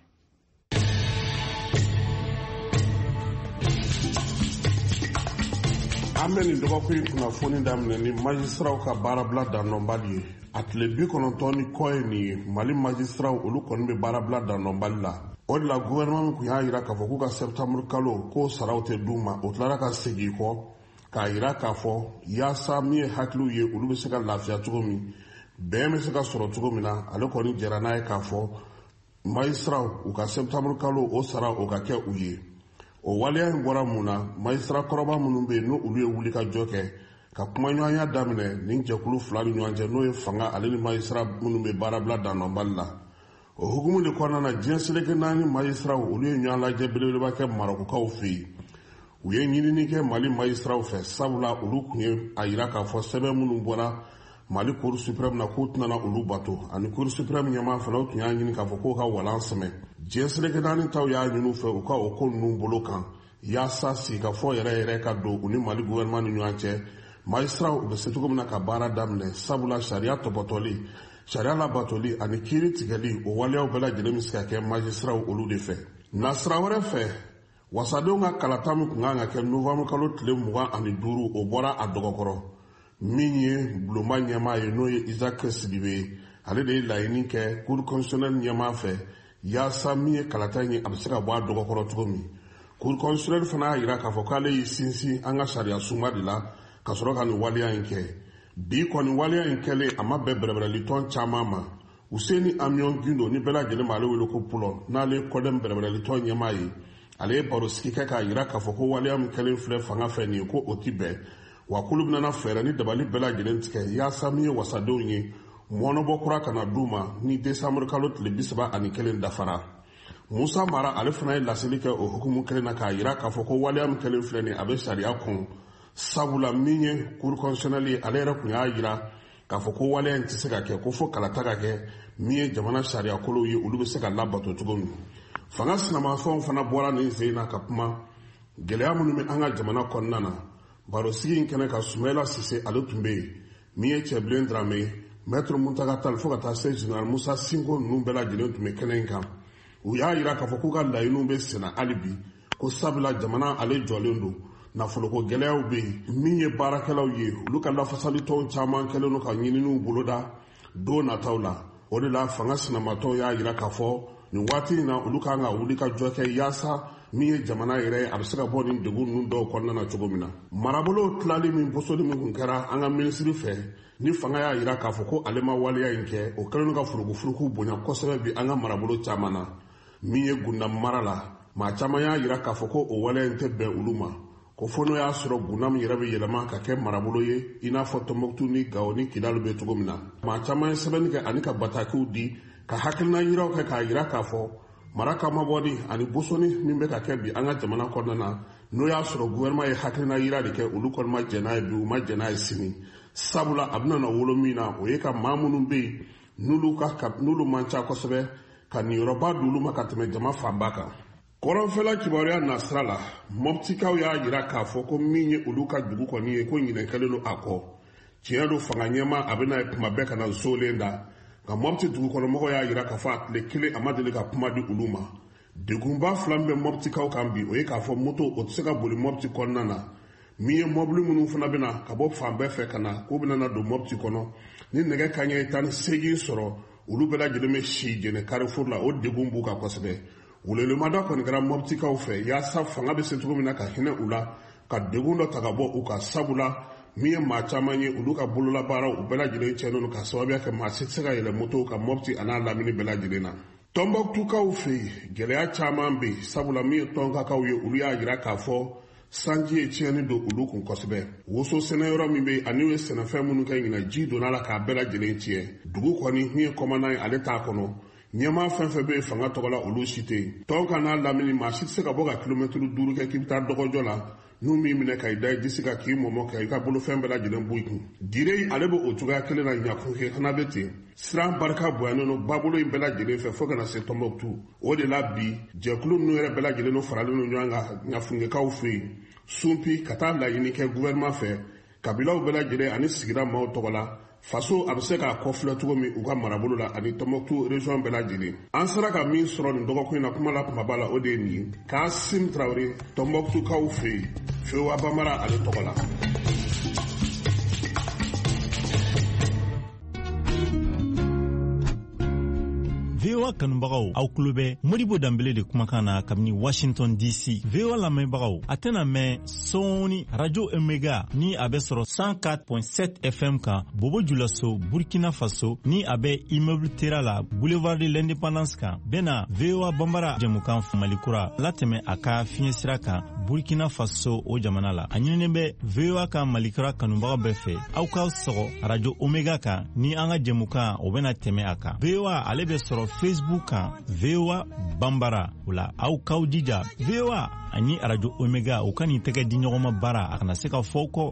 an bɛ nin dɔgɔkun kunnafoni daminɛ ni majisiraw ka baarabila dannɔbali ye a tile bi kɔnɔntɔn ni kɔ ye nin ye Mali majisiraw olu kɔni bɛ baarabila dannɔbali la o de la gouvernement kun y'a jira k'a fɔ k'u ka septembre kalo k'o saraw tɛ d'u ma o tilara ka segin kɔ k'a jira k'a fɔ yaasa min ye hakiliw ye olu bɛ se ka lafiya cogo min bɛn bɛ se ka sɔrɔ cogo min na ale kɔni jɛra n'a ye k'a fɔ majisiraw u ka septembre kalo o sara o ka kɛ u ye o waleya in bɔra mun na magistrat kɔrɔba minnu bɛ yen n'o olu ye wuli ka jɔ kɛ ka kumaɲɔgɔnya daminɛ nin jɛkulu fila ni ɲɔgɔn cɛ n'o ye fanga ale ni magistrat minnu bɛ baarabila dannɔbali la. o hukumu de kɔnɔna na diɲɛ seleke naani magistrat olu ye ɲɔgɔn lajɛ belebeleba kɛ marokokaw fɛ yen. u ye ɲinini kɛ mali magistrat fɛ sabula olu tun ye a yira k'a fɔ sɛbɛn minnu bɔra mali cour suprême na k'u tɛna olu bato ani cour suprême ɲɛmaa fana u tun y'a ɲini k'a fɔ k'u ka walan sɛmɛ. diɲɛ seleke naani taw y'a ɲini u fɛ u ka o ko ninnu bolo kan yaasa sigikafɔ yɛrɛ yɛrɛ ka don u ni mali gouvernement ni ɲɔgɔn cɛ. magistrat u bɛ se cogo min na ka baara daminɛ sabula sariya tɔbɔtɔli sariya labatoli ani kiiri tigɛli o waleyaw bɛɛ lajɛlen bɛ se ka kɛ magistrat olu de fɛ. nasira wɛrɛ fɛ wasadenw ka kalata min tun kan ka kɛ novembre kalo tile mugan ani duuru o bɔra a dɔgɔkɔrɔ min ye bulonba ɲɛmaa ye n'o ye isaac sidibe ale de ye laɲini kɛ cour constitutionnelle ɲɛmaa fɛ yaasa min ye kalata in ye a bɛ se ka bɔ a dɔgɔkɔrɔ cogo min. cour constitutionnelle fana y'a jira k'a fɔ k'ale y'i sinsin an ka sariya sunba de la ka sɔrɔ ka nin waleya in kɛ. bi kɔni waleya in kɛlen a ma bɛn bɛrɛbɛrɛlitɔn caman ma. useni amion gindo ni bɛɛ lajɛlen b'ale wele ko pulɔ n'ale kɔdɛn bɛrɛbɛrɛlitɔn ɲɛmaa ye ale ye baro sigi kɛ k'a jira k'a fɔ ko waleya min kɛlen filɛ fanga fɛ nin ye ko o ti bɛn wa kulu bɛna fɛɛrɛ ni dabali bɛɛ lajɛlen tigɛ yaasa min ye wasadenw ye mɔnɔbɔ kura kana d'u ma ni desanburu kalo tile bi saba ani kelen dafara. musa mara ale fana ye laseli kɛ o hukumu kelen na k'a jira k'a fɔ ko waleya min kɛlen filɛ nin a bɛ sariya kɔn sabula min ye cour constitutionnelle ye ale yɛrɛ tun y'a jira k'a fɔ ko waleya in tɛ se ka kɛ ko fo kalata ka kɛ min ye jamana sariya kolow ye olu bɛ se ka labato cogo min. fanga sinamafɛnw fana bɔra nin sen na ka kuma gɛlɛya minnu bɛ an ka jamana kɔnɔna na. baro sigi in kɛnɛ ka sumayila sise ale tun bɛ yen min ye cɛbilen darame maître muntaka tali fo ka taa se général musa sinko ninnu bɛɛ lajɛlen tun bɛ kɛnɛ in kan. u y'a jira k'a fɔ k'u ka laɲiniw bɛ senna hali bi ko sabula jamana ale jɔlen don nafoloko gɛlɛyaw bɛ yen min ye baarakɛlaw ye olu ka lafasalitɔnw caman kɛlen don ka ɲininiw boloda don nataw la. o de la fanga sinamatɔw y'a jira k'a fɔ nin waati in na olu kan ka wuli ka jɔ kɛ yaasa min ye jamana yɛrɛ ye a bɛ se ka bɔ nin degun ninnu dɔw kɔnɔna na cogo min na. marabolo tilali min bosoli min kun kɛra an ka minisiri fɛ ni fanga y'a jira k'a fɔ ko ale ma waleya in kɛ o kɛlen ka furugufurugu bonya kosɛbɛ bi an ka marabolo caman na min ye gunda mara la maa caman y'a jira k'a fɔ ko o waleya in tɛ bɛn olu ma ko fo n'o y'a sɔrɔ gunda min yɛrɛ bɛ yɛlɛma ka kɛ marabolo ye i n'a fɔ tɔnbɔkutu ni gawo ni kidali bɛ cogo min na. maa caman ye sɛbɛnni kɛ ani ka batakiw di ka hakilina yiraw kɛ k'a jira k'a fɔ mara ka mabɔdi ani bosoni min bɛ ka kɛ bi an ka jamana kɔnɔna na n'o y'a sɔrɔ gouvernement ye hakilina yira de kɛ olu kɔni ma jɛn n'a ye bi u ma jɛn n'a ye sini sabula a bɛna na wolo min na o ye ka maa minnu bɛ yen n'olu ka n'olu man ca kosɛbɛ ka niyɔrɔba di olu ma ka tɛmɛ jama fanba kan. kɔrɔnfɛla kibaruya nasira la mɔptikaw y'a jira k'a fɔ ko min ye olu ka dugu kɔni ye ko ɲinɛ kɛlen don a kɔ tiɲɛ don fanga ɲɛma a bɛna kuma bɛɛ ka na zolen da ka mɔpti dugukɔnɔmɔgɔw y'a jira k'a fɔ a tile kelen a ma deli ka kuma di olu ma. degunba fila min bɛ mɔptikaw kan bi o ye k'a fɔ moto o tɛ se ka boli mɔpti kɔnɔna na min ye mɔbili minnu fana bɛna ka bɔ fan bɛɛ fɛ ka na k'u bɛna na don mɔpti kɔnɔ ni nɛgɛ kaɲɛ tan ni seegin sɔrɔ olu bɛɛ lajɛlen bɛ si jɛnɛ carrefour la o degun b'u kan kosɛbɛ. welemada kɔni kɛra mɔptikaw fɛ yaasa fanga bɛ se cogo min na ka hinɛ u la ka degun dɔ ta ka bɔ u ka sabula min ye maa caman ye olu ka bololabaaraw u bɛɛ lajɛlen cɛnnen don ka sababuya kɛ maa si tɛ se ka yɛlɛ moto ka mɔpti a n'a lamini bɛɛ lajɛlen na. tɔnbɔkutukaw fɛ yen gɛlɛya caman bɛ yen sabula min ye tɔnkakaw ye olu y'a jira k'a fɔ sanji ye tiɲɛni don olu kun kosɛbɛ. woso sɛnɛyɔrɔ min bɛ yen ani u ye sɛnɛfɛn minnu kɛ ɲinan ji donna la k'a bɛɛ lajɛlen tiɲɛ. dugu kɔni min ye kɔmanan ye ale t'a kɔnɔ ɲɛmaa fɛn fɛn bɛ yen fanga tɔgɔ la olu si tɛ yen. tɔn ka n'a lamini maa si tɛ se ka bɔ ka kilomɛtiri duuru kɛ k'i bɛ taa dɔgɔjɔ la n'u m'i minɛ ka i da i disi kan k'i mɔmɔ ka i ka bolofɛn bɛɛ lajɛlen bɔ i kun. dire ale bɛ o cogoya kelen na ɲakun kɛ fana bɛ ten. siran barika bonyanen don babolo in bɛɛ lajɛlen fɛ fo ka na se tɔnbɔkutu. o de la bi jɛkulu ninnu yɛrɛ bɛɛ lajɛlen no faralen don ɲɔgɔn kan ɲafunkɛkaw fɛ yen sunpi ka taa laɲini kɛ gouvernement fɛ kabilaw bɛɛ lajɛlen ani sigida maaw tɔgɔ la faso a bɛ se k'a kɔfilɛ cogo min u ka marabolo la ani tɔnbɔkutu région bɛɛ lajɛlen. an sera ka min sɔrɔ nin dɔgɔkun in na kuma la kumaba la o de ye nin ye Kasim Traoré tɔnbɔkutukaw fɛ yen fewa bamara ale tɔgɔ la. V V O A kanubagaw aw kulo bɛ Modibo Dambele de kumakan na kabini Washington D C. V O A lamɛnbagaw a tɛna mɛn sɔɔni Radio Omega ni a bɛ sɔrɔ cent quatre point sept F M kan Bobo Julaso Burkina Faso ni a bɛ immeuble Tera la Boulevard de l'Indépendance kan bɛna V O A Bambara jɛmukan Malikura latɛmɛ a ka fiɲɛ sira kan Burkina Faso o jamana la. A ɲininen bɛ V O A ka Malikura kanubaga bɛɛ fɛ aw ka sɔgɔ Radio Omega kan ni an ka jɛmukan o bɛna tɛmɛ a kan. V O A ale bɛ sɔrɔ Facebook kan V O A Bambara o la aw k'aw jija V O A ani Radio Omega o ka nin tɛgɛ di ɲɔgɔn ma baara a kana se ka fɔ kɔ.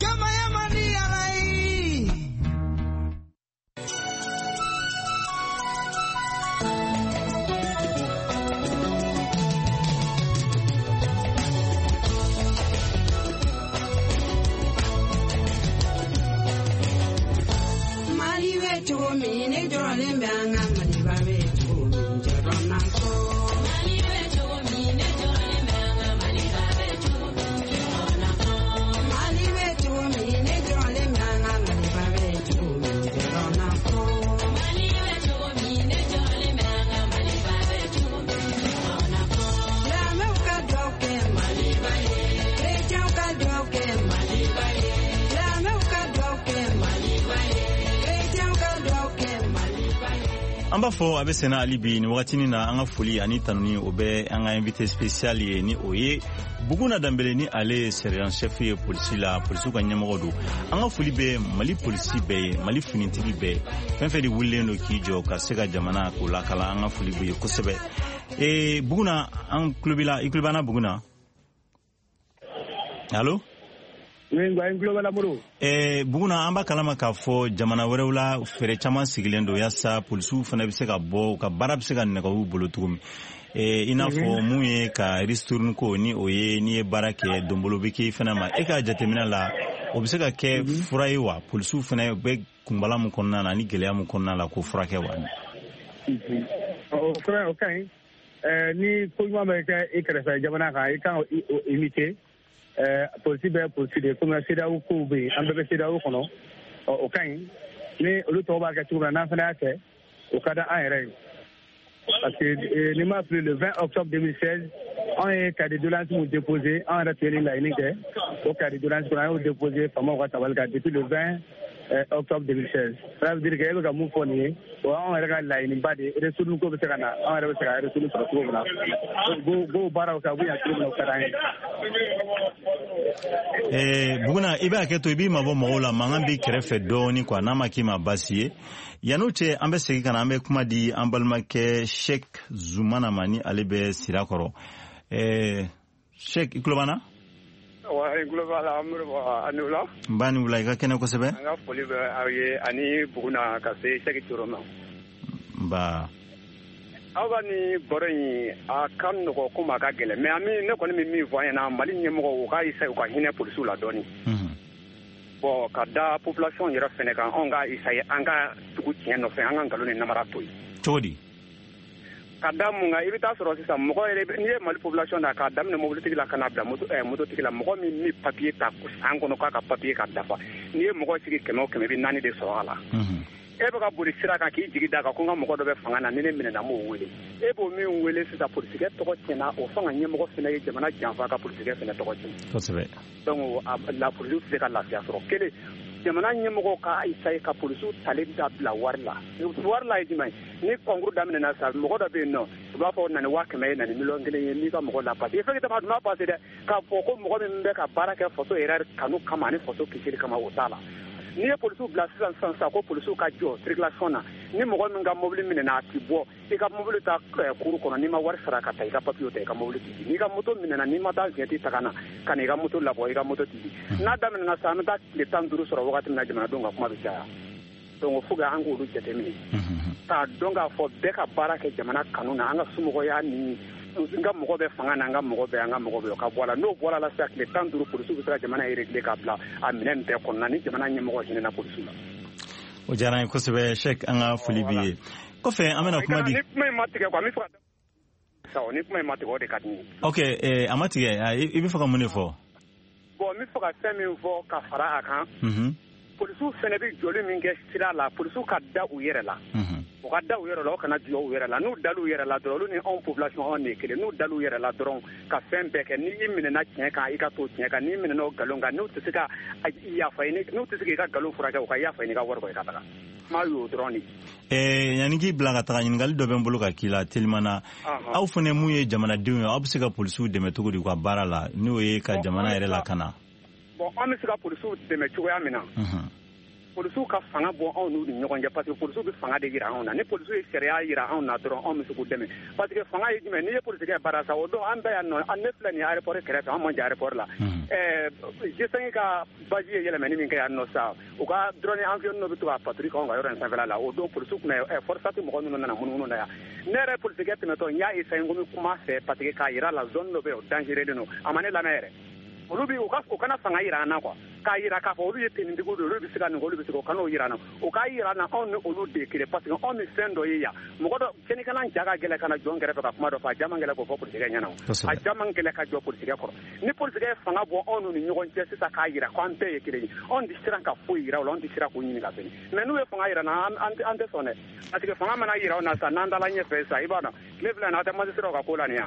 An b'a fɔ a bɛ sɛnɛ hali bi ni wagatinin na an ka foli ani tanuni o bɛ an ka invité spécial ye ni o ye Buguna Dambele ni ale sergent chef ye polisi la polisiw ka ɲɛmɔgɔ don. An ka foli bɛ Mali polisi bɛɛ ye Mali finitigi bɛɛ fɛn fɛn de wulilen don k'i jɔ ka se ka jamana k'o lakala an ka foli b'u ye kosɛbɛ. ee Buguna an tulo b'i la i tulo b'an na Buguna. Allo. Eh, Buguna an b'a kalama k'a fɔ jamana wɛrɛw la fɛɛrɛ caman sigilen don yasa polisiw fana bɛ se ka bɔ ka baara bɛ se ka nɛgɛ u bolo cogo min. Eh, i n'a fɔ mun ye ka ristourne ko ni o ye n'i ye baara kɛ donbolo bɛ k'i fana ma e ka jateminɛ la o bɛ se ka kɛ fura ye wa polisiw fana bɛ kunbala mun kɔnɔna na ni gɛlɛya mun kɔnɔna la ko furakɛ wa. O fura o ka ɲi ni ko ɲuman bɛ kɛ i kɛrɛfɛ jamana kan i kan k'o imiter. Polisi bɛ polisi de comme C E D E A O kow bɛ yen an bɛɛ bɛ C E D E A O kɔnɔ o ka ɲi ni olu tɔw b'a kɛ cogo min na n'an fana y'a kɛ o ka di an yɛrɛ ye parce que ni m'a fili le vingt octobre deux mille seize an ye cahier de doléance mun déposé an yɛrɛ tun ye nin laɲini kɛ o cahier de doléance kɔnɔ an y'o déposé faamaw ka tabali kan depuis le vingt octobre deux mille seize ça veut dire que e bɛ ka mun fɔ nin ye o an yɛrɛ ka laɲiniba de ye ressource ko bɛ se ka na an yɛrɛ bɛ se ka ressource sɔrɔ cogo min na go baaraw kɛ a bɛ yan cogo min na o ka d'an ye. Eh, Buguna i b'a kɛ to i b'i mabɔ mɔgɔw la mankan b'i kɛrɛfɛ dɔɔni quoi n'a ma k'i ma baasi ye yan'o cɛ an bɛ segin ka na an bɛ kuma di an balimakɛ Sheikh Zumana ma ni ale bɛ sira kɔrɔ. Eh, Sheikh i tulo b'an na? Wa i tulo b'a la Amadu a ni wula. N b'a ni wula i ka kɛnɛ kosɛbɛ. An ka foli bɛ aw ye ani Buguna ka se Sheikh Toro ma. Nba. Aw ka ni baro in a ka nɔgɔ komi a ka gɛlɛn mais ami ne kɔni bɛ min fɔ an ɲɛna Mali ɲɛmɔgɔ u ka essayer u ka hinɛ polisiw la dɔɔni. Bon ka da population yɛrɛ fɛnɛ kan anw ka essayer an ka tugu tiɲɛ nɔfɛ an ka nkalon ni namara to yen. Cogo di? Ka da mun kan i bɛ taa sɔrɔ sisan mɔgɔ yɛrɛ n'i ye Mali population na k'a daminɛ mobilitigi la ka n'a bila moto ɛɛ mototigi la mɔgɔ min min papier ta san kɔnɔ k'a ka papier ka dafa n'i ye mɔgɔ sigi kɛmɛ o kɛmɛ i bɛ naani de sɔrɔ a la. E bɛ ka boli sira kan k'i jigi da kan ko n ka mɔgɔ dɔ bɛ fanga na ni ne minɛna m'o wele e b'o min wele sisan polisikɛ tɔgɔ tiɲɛna o fanga ɲɛmɔgɔ fana ye jamana janfa ka polisikɛ fana tɔgɔ tiɲɛ. Kosɛbɛ. Donc la polisiw tɛ se ka lafiya sɔrɔ kelen jamana ɲɛmɔgɔ ka essayer ka polisiw tali da bila wari la wari la ye jumɛn ye ni concours daminɛna sa mɔgɔ dɔ bɛ yen nɔ u b'a fɔ na ni waa kɛmɛ ye na ni miliyɔn kelen ye n'i ka mɔgɔ la passé effectivement dun b'a passé dɛ k'a fɔ ko mɔgɔ min bɛ ka baara kɛ faso yɛrɛ kanu kama ani faso kisiri kama o t'a la. N'i ye polisiw bila sisan sisan sisan ko polisiw ka jɔ circulation na ni mɔgɔ min ka mobili minɛna a ti bɔ i ka mobili ta kuru kɔnɔ n'i ma wari sara ka taa i ka papier ta i ka mobili ti n'i ka moto minɛna n'i ma taa vignette ta ka na ka na i ka moto labɔ i ka moto ti n'a daminɛna sisan an bɛ taa tile tan duuru sɔrɔ wagati min na jamanadenw ka kuma bɛ caya donc fo ka an k'olu jateminɛ k'a dɔn k'a fɔ bɛɛ ka baara kɛ jamana kanu na an ka somɔgɔya ni n ka mɔgɔ bɛ fanga na an ka mɔgɔ bɛ an ka mɔgɔ bɛ ka bɔ a la n'o bɔra la sisan tile tan duuru polisiw bɛ se ka jamana réglé k'a bila a minɛn bɛɛ kɔnɔna ni jamana ɲɛmɔgɔ hinɛna polisiw la. O diyara n ye kosɛbɛ Sheikh an ka foli b'i ye kɔfɛ an bɛna kuma di. Ni kuma in ma tigɛ quoi n bɛ fɛ ka ni kuma in ma tigɛ o de ka di n ye. Ok a ma tigɛ i bɛ fɛ ka mun de fɔ. Bon n bɛ fɛ ka fɛn min fɔ ka fara a kan polisiw fana bɛ jɔli min kɛ sira la polisiw ka da u yɛrɛ la o ka da u yɛrɛ la o kana jɔ u yɛrɛ la n'u dal'u yɛrɛ la dɔrɔn olu ni anw population anw de kelen n'u dal'u yɛrɛ la dɔrɔn ka fɛn bɛɛ kɛ ni i minɛna tiɲɛ kan i ka to tiɲɛ kan n'i minɛna o nkalon kan n'u tɛ se ka yafa n'u tɛ se k'i ka nkalon furakɛ u ka yafa n'i ka wari kɔ i ka taga maa y'o dɔrɔn de. ɛɛ yanni k'i bila ka taga ɲininkali dɔ bɛ n bolo ka k'i la telimana aw fana mun ye jamanadenw ye aw bɛ se ka polisiw dɛmɛ cogo di u ka baara la n'o ye ka jamana yɛrɛ lakana. bon an bɛ se ka polisiw dɛmɛ cogoya min na. polisiw ka fanga bɔ anw n'u ni ɲɔgɔn cɛ parce que polisiw bɛ fanga de jira anw na ni polisiw ye sariya jira anw na dɔrɔn anw bɛ se k'u dɛmɛ parce que fanga ye jumɛn n'i ye polisikɛ baara sa o don an bɛɛ yan nɔ ne filɛ nin ye aéroport kɛrɛfɛ an man jan aéroport la G cinq ka baji ye yɛlɛmɛni min kɛ yan nɔ sa u ka drone avion n'o bɛ to ka patrouille kɛ anw ka yɔrɔ in sanfɛla la o don polisiw tun bɛ forçati mɔgɔ minnu nana munumunu na yan ne yɛrɛ polisikɛ tɛmɛtɔ n y'a essayé n ko n bɛ kuma fɛ parce que k'a jira la zone dɔ bɛ yen o dangereux don a ma ne lamɛn yɛrɛ olu bi u ka u kana fanga jira an na quoi k'a jira k'a fɔ olu ye tenitigiw de olu bɛ se ka nin olu bɛ se o kan'o jira an na o k'a jira an na anw ni olu de kelen parce que anw ni fɛn dɔ ye yan mɔgɔ dɔ cɛnikɛla ja ka gɛlɛ ka na jɔn kɛrɛfɛ ka kuma dɔ fɔ a jama gɛlɛ k'o fɔ polisikɛ ɲɛna a jama gɛlɛ ka jɔ polisikɛ kɔrɔ ni polisikɛ ye fanga bɔ anw ni ɲɔgɔn cɛ sisan k'a jira ko an bɛɛ ye kelen ye anw tɛ siran ka foyi jira o la anw tɛ siran k'o ɲini ka fɛn mais n'u ye fanga jira na an tɛ sɔn dɛ parce que fanga mana jira anw na sisan n'an dala ɲɛfɛ sisan i b'a dɔn tile fila in na aw tɛ magistrat ka ko la nin yan.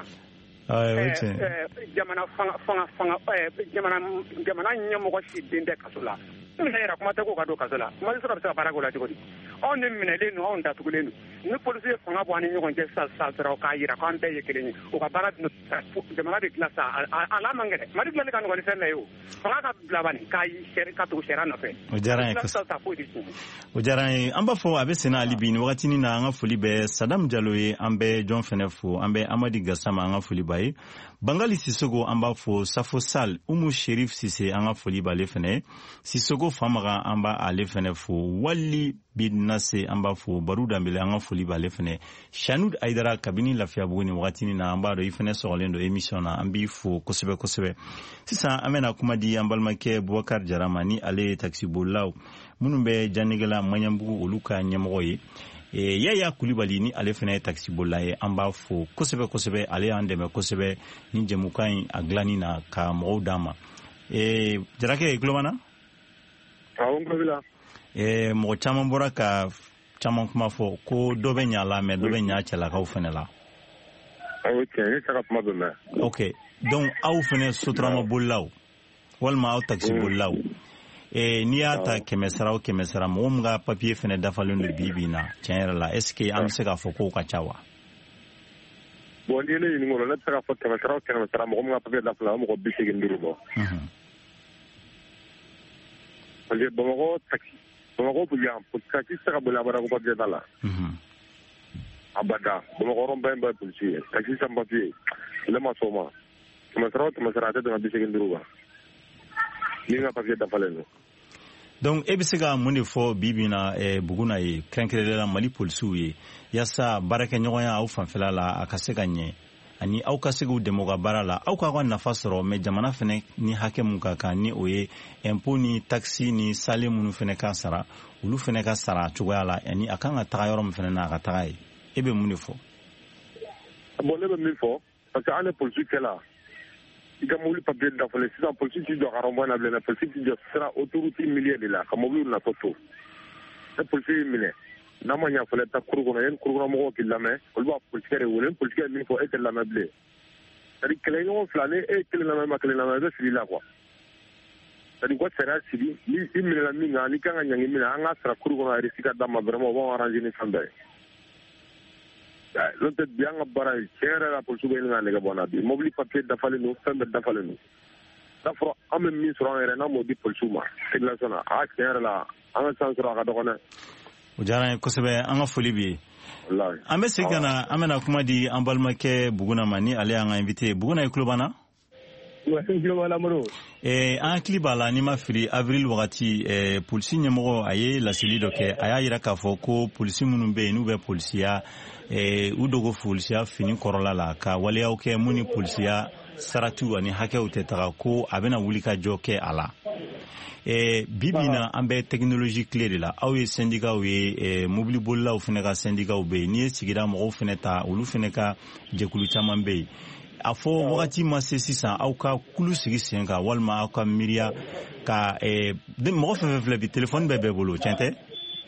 jamana fanga fanga fanga jamana jamana ɲɛmɔgɔ si den tɛ kaso la ne yɛrɛ kuma tɛ ko ka don kaso la magistrat bɛ se ka baara k'o la cogo di anw de minɛlen don anw datugulen don ni polisi ye fanga bɔ an ni ɲɔgɔn cɛ sisan sisan dɔrɔn k'a jira k'an bɛɛ ye kelen ye u ka baara jamana de dilan sa a la man gɛlɛn mali dilanni ka nɔgɔn ni fɛn bɛɛ ye o fanga ka bila bani k'a ka tugu sariya nɔfɛ o diyara n ye o diyara n ye an b'a fɔ a bɛ senna hali bi nin wagatinin na an ka foli bɛ Sadam Jalo ye an bɛ jɔn fɛnɛ fo an bɛ Amadi Gassama an ka foli b'a ye Bangali Sisoko an b'a fɔ Safo Sal Umu Sherif Sise an ka foli b'ale fɛnɛ Sisoko Famaga an b'a ale fɛnɛ fo Wali Bidnase an b'a fɔ Baru Dambele an ka foli b'ale fɛnɛ Shanud Aidara kabini Lafiyabugu ni wagatinin na an b'a dɔn i fɛnɛ sɔgɔlen don émission na an b'i fo kosɛbɛ kosɛbɛ sisan an bɛna kuma di an balimakɛ Bubakar Jarama ni ale ye taxibolilaw minnu bɛ Janigela Maɲanbugu olu ka ɲɛmɔgɔ ye e Yaya Kulibali ni ale fɛnɛ ye taxibolila ye an b'a fo kosɛbɛ kosɛbɛ ale y'an dɛmɛ kosɛbɛ ni jɛmukan in a dilanni na ka mɔgɔw d'a ma e Jarakɛ i tulo b'an na awɔ n tulo b'i la e mɔgɔ caman bɔra ka caman kuma fɔ ko dɔ bɛ ɲa la mais dɔ bɛ ɲa cɛlakaw fɛnɛ la awɔ tiɲɛ ne tɛ ka kuma bɛ mɛn ok donc aw fɛnɛ sotaramabolilaw walima aw taxibolilaw Eh, n'i y'a ta kɛmɛ sara o kɛmɛ sara mɔgɔ min ka papier fɛnɛ dafalen don bi bi na tiɲɛ yɛrɛ la est ce que an bɛ se k'a fɔ k'o ka ca wa bon n'i ye ne ɲininka o la ne bɛ se k'a fɔ kɛmɛ sara o kɛmɛ sara mɔgɔ min ka papier dafalen o mɔgɔ bi seegin duuru bɔ parce que Bamakɔ taxi Bamakɔ yan taxi tɛ se ka boli abada ko papier t'a la abada Bamakɔ rond-point bɛɛ ye polisi ye taxi sans papier ale ma sɔn o ma kɛmɛ sara o kɛmɛ sara a tɛ tɛmɛ bi seegin duuru kan n'i ka papier dafalen don. donc e bɛ se ka mun de fɔ bi bi na eh, Buguna ye kɛrɛnkɛrɛnnenya la Mali polisiw ye yaasa baarakɛɲɔgɔnya aw fanfɛla la a ka se ka ɲɛ ani aw ka se k'u dɛmɛ u ka baara la aw k'a ka nafa sɔrɔ mais jamana fɛnɛ ni hakɛ mun ka kan ni o ye impôt ni taxi ni sale minnu fɛnɛ ka sara olu fɛnɛ ka sara cogoya la ani a kan ka taga yɔrɔ min fɛnɛ na a ka taga ye e bɛ mun de fɔ. bon ne bɛ min fɔ parce que an ye polisikɛla i ka mobili papier dafalen sisan polisi t'i jɔ ka rond-point na bilen dɛ polisi t'i jɔ sira autoroute milieu de la ka mobili natɔ to ni polisi y'i minɛ n'a ma ɲɛ fɔlɔ i taa kuru kɔnɔ yanni kuru kɔnɔmɔgɔw k'i lamɛn olu b'a polisikɛ de wele ni polisikɛ ye min fɔ e tɛ lamɛn bilen c'est à dire kɛlɛɲɔgɔn fila ni e ye kelen lamɛn ma kelen lamɛn i bɛ sigi la quoi c'est à dire ko sariya sigi ni i minɛla min kan n'i kan ka ɲangi min na an ka sara kuru kɔnɔ a risque ka d'a ma vraiment o b'anw arranger ni fɛn bɛɛ ye. L'autre bi an ka baara ye tiɲɛ yɛrɛ la polisiw bɛ ɲini ka nɛgɛ bɔ n na bi mobili papier dafalen don fɛn bɛɛ dafalen don n'a fɔra an bɛ min sɔrɔ an yɛrɛ n'an m'o di polisiw ma circulation na a tiɲɛ yɛrɛ la an ka san sɔrɔ a ka dɔgɔ dɛ. o diyara n ye kosɛbɛ an ka foli b'i ye an bɛ segin ka na an bɛna kuma di an balimakɛ Buguna ma ni ale y'an ka invité Buguna i tulo b'an na. Eh, an hakili b'a la n'i ma fili avril wagati eh, polisi ɲɛmɔgɔ a ye laseli dɔ kɛ a y'a jira k'a fɔ ko polisi minnu bɛ yen n'u bɛ polisiya eh, u dogo polisiya fini kɔrɔla la ka waleyaw kɛ mun ni polisiya saratiw ani hakɛw tɛ taga ko a bɛna wuli ka jɔ kɛ a la. Eh, bi bi na an bɛ technologie clé de la aw ye syndicaw ye eh, mobili bolilaw fɛnɛ ka syndicaw bɛ yen n'i ye sigida mɔgɔw fɛnɛ ta olu fɛnɛ ka jɛkulu caman bɛ yen. A fɔ wagati ma se sisan aw ka kulu sigi sen kan walima aw ka miiriya ka mɔgɔ fɛn fɛn filɛ bi telefɔni bɛɛ bɛɛ bolo tiɲɛ tɛ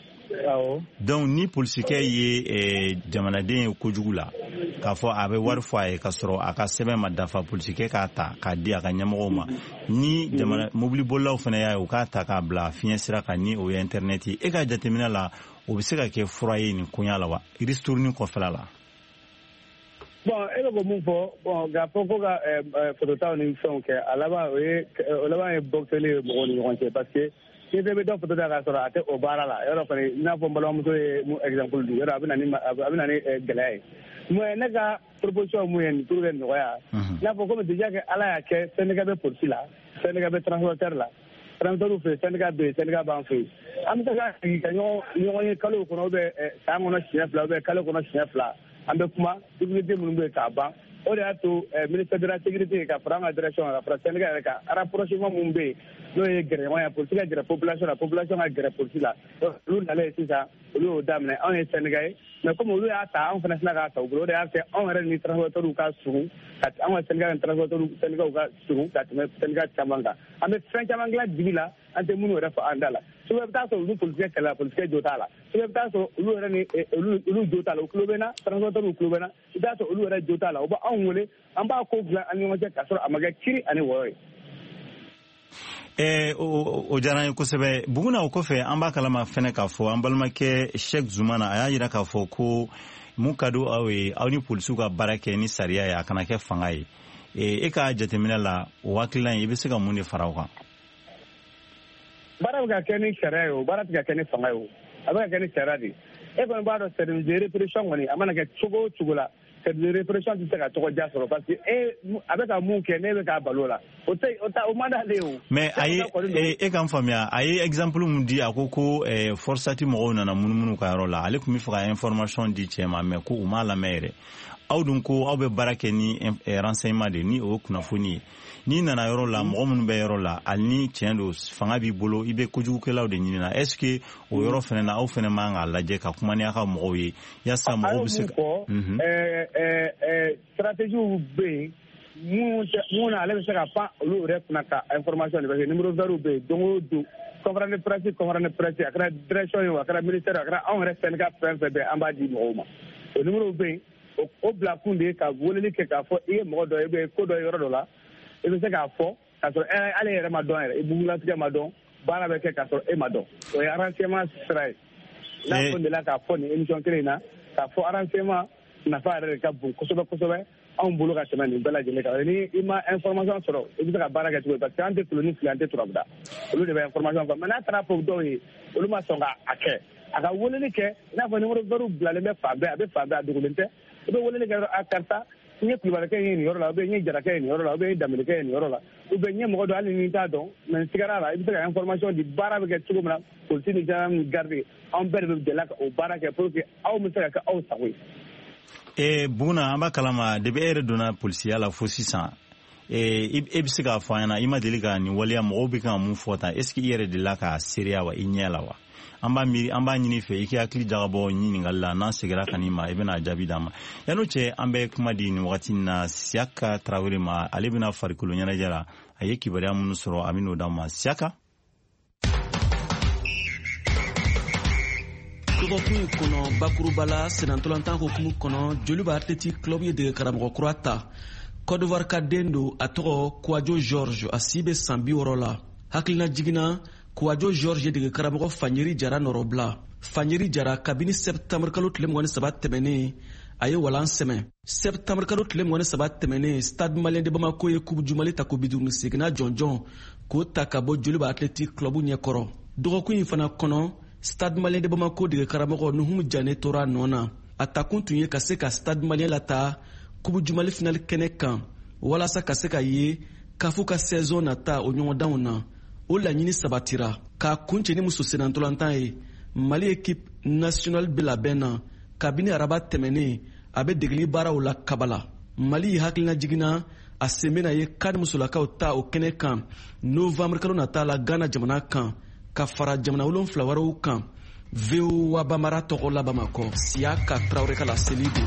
donc ni polisikɛ ye jamanaden ye kojugu la k'a fɔ a bɛ wari fɔ a ye k'a sɔrɔ a ka sɛbɛn ma dafa polisikɛ k'a ta k'a di a ka ɲɛmɔgɔw ma ni jamana mobili bolilaw fana y'a ye u k'a ta k'a bila fiɲɛ sira kan ni o ye internet ye e ka jateminɛ la o bɛ se ka kɛ fura ye nin koɲa la wa ristourni kɔfɛla la. Bon, e bɛ ko mun fɔ bon nka fɔ ko ka fototaw ni fɛnw kɛ a laban o ye o laban ye boxeli ye mɔgɔw ni ɲɔgɔn cɛ parce que ni bɛɛ bɛ dɔ foto ta k'a sɔrɔ a tɛ o baara la yɔrɔ kɔni i n'a fɔ n balimamuso ye mun exemple di yɔrɔ a bɛ na ni a bɛ na ni gɛlɛya ye mais ne ka proposition mun ye pour que nɔgɔya i n'a fɔ komi déjà que ala y'a kɛ syndicat bɛ polisi la syndicat bɛ transporteur la transporteur fɛ yen syndicat bɛ yen syndicat b'an fɛ yen an bɛ se ka sigi ka ɲɔgɔn ɲɔgɔn ye kalo kɔnɔ ou bien san kɔnɔ siɲɛ fila ou bien kalo kɔnɔ siɲɛ fila an bɛ kuma sécurité minnu bɛ yen k'a ban o de y'a to ministère de la sécurité ka fara an ka direction ka fara syndicat yɛrɛ kan rapprochement mun bɛ yen n'o ye gɛrɛɲɔgɔnya polisi ka gɛrɛ population la population ka gɛrɛ polisi la olu nalen sisan olu y'o daminɛ anw ye syndicat ye mais comme olu y'a ta anw fana sina k'a ta u bolo o de y'a kɛ anw yɛrɛ ni transporteurs ka surun ka anw ka syndicat ni transporteurs syndicats ka surun ka tɛmɛ syndicat caman kan an bɛ fɛn caman dilan dibi la an tɛ minnu yɛrɛ fɔ an da la souvent i bɛ taa sɔrɔ olu polisikɛ kɛlɛ la polisikɛ jo t'a la souvent i bɛ taa sɔrɔ olu yɛrɛ ni olu jo t'a la u tulo bɛ n na transporteurs tulo bɛ n na i bɛ taa sɔrɔ olu yɛrɛ jo t'a la u bɛ anw wele an b'a ko dilan an ni ɲɔgɔn cɛ k'a sɔrɔ a ma kɛ kiri ani wɔyɔ ye. Eh, o, o diyara n ye kosɛbɛ Buguna o kɔfɛ an b'a kalama fɛnɛ k'a fɔ an balimakɛ Sheikh Zumana a y'a jira k'a fɔ ko mun ka di aw ye aw ni polisiw ka baara kɛ ni sariya ye a kana kɛ fanga ye e ka jateminɛ la o hakilina i bɛ se ka mun de fara o kan. Baara bɛ ka kɛ ni sariya ye o baara tɛ ka kɛ ni fanga ye o a bɛ ka kɛ ni sariya de e kɔni b'a dɔn service de répression kɔni a mana kɛ cogo o cogo la service de répression tɛ se ka tɔgɔ ja sɔrɔ parce que e a bɛ ka mun kɛ ne bɛ k'a balo la o tɛ o ta o man d'ale ye o. mais a ye e ka n faamuya a ye exemple mun di a ko ko forçati mɔgɔw nana munumunu ka yɔrɔ la ale tun bɛ fɛ ka information di cɛ ma mais ko u m'a lamɛn yɛrɛ aw dun ko aw bɛ baara kɛ ni renseignement de ni o kunnafoni ye n'i nana yɔrɔ la mɔgɔ minnu bɛ yɔrɔ la hali ni tiɲɛ don fanga b'i bolo i bɛ kojugukɛlaw de ɲini na est ce que o yɔrɔ fana na aw fana man k'a lajɛ ka kuma ni aw ka mɔgɔw ye yaasa mɔgɔw bɛ se ka. stratégie bɛ yen mun na ale bɛ se ka pan olu yɛrɛ kunna ka information de parce que numéro vert bɛ yen don o don conférence de presse conférence de presse a kɛra direction ye o a kɛra ministère a kɛra anw yɛrɛ syndicat fɛn fɛn bɛ an b'a di mɔgɔw ma o numéro bɛ yen o bila kun de ye ka weleli kɛ k'a fɔ i ye mɔgɔ dɔ ye bɛ ko dɔ ye yɔrɔ dɔ la i bɛ se k'a fɔ k'a sɔrɔ ale yɛrɛ ma dɔn yɛrɛ i bugulatigɛ ma dɔn baara bɛ kɛ k'a sɔrɔ e ma dɔn o ye renseignement sira ye n'a fɔ de la k'a fɔ nin émission kelen in na k'a fɔ renseignement nafa yɛrɛ de ka bon kosɛbɛ kosɛbɛ anw bolo ka tɛmɛ nin bɛɛ lajɛlen kan ni i ma information sɔrɔ i bɛ se ka baara kɛ cogo parce que an tɛ tuloni fili an tɛ turabuda olu de bɛ information fɔ mais n'a taara fɔ dɔw ye olu ma sɔn k'a kɛ a ka weleli kɛ i n'a fɔ numéro vert bilalen bɛ fan bɛɛ a bɛ fan bɛɛ a dogolen tɛ i bɛ weleli kɛ a karisa n ye kulubalikɛ ye nin yɔrɔ la ou bien n ye jarakɛ ye nin yɔrɔ la ou bien n ye danbelikɛ ye nin yɔrɔ la ou bien n ye mɔgɔ dɔ hali ni n t'a dɔn mais n sigara la i bɛ se ka information di baara bɛ kɛ cogo min na polisi ni gendarme ni garde anw bɛɛ de bɛ deli ka o baara kɛ pour que aw bɛ se ka kɛ aw sago ye. Eh, Buguna an b'a kalama depuis e yɛrɛ donna polisiya la fo sisan e bɛ se k'a fɔ an ɲɛna i ma deli ka nin waleya mɔgɔw bɛ kan mun fɔ tan est ce que i yɛrɛ delila k'a seereya wa i ɲɛ la wa an b'a miiri an b'a ɲini fɛ i k'i hakili jagabɔ ɲininkali la n'an seginna ka n'i ma i bɛna jaabi d'an ma yan'o cɛ an bɛ kuma di nin wagati in na Siyaka Tarawele ma ale bɛna farikolo ɲɛnajɛ la a ye kibaruya minnu sɔrɔ a bɛ n'o d'an ma Siyaka. dɔgɔkun in kɔnɔ bakuruba la senatɔlantan hokumu kɔnɔ joli b'a athletic club ye dege karamɔgɔ kura ta Côte d'Ivoire ka den don a tɔgɔ Kouadio George a si bɛ san bi wɔɔrɔ la hakilina jiginna Kouadio George ye dege karamɔgɔ Fanyeri Jara nɔrɔbila Fanyeri Jara kabini septembre kalo tile mugan ni saba tɛmɛnen a ye walan sɛmɛ septembre kalo tile mugan ni saba tɛmɛnen Stade Malien de Bamako ye coupe du Mali ta ko biduruni seginna jɔnjɔn k'o ta ka bɔ joli b'a athletic club ɲɛkɔrɔ dɔgɔkun in fana kɔnɔ Stade Malien de Bamako dege karamɔgɔ Nuhumu Jane tora nɔ na a takun tun ye ka se ka Stade Malien lata coupe du Mali finale kɛnɛ kan walasa ka se ka ye kafu ka saison nata o ɲɔgɔndanw na o laɲini sabatira k'a kun cɛ ni muso senatɔlantan ye Mali équipe nationale bɛ labɛn na kabini araba tɛmɛnen a bɛ degeli baaraw la kabala Mali hakilina jiginna a sen bɛna ye kadi musolakaw ta o kɛnɛ kan novembre kalo nata la Ghana jamana kan ka fara jamana wolonfila wɛrɛw kan V O A Bamara tɔgɔ la Bamakɔ Siyaka Tarawele ka laseli don.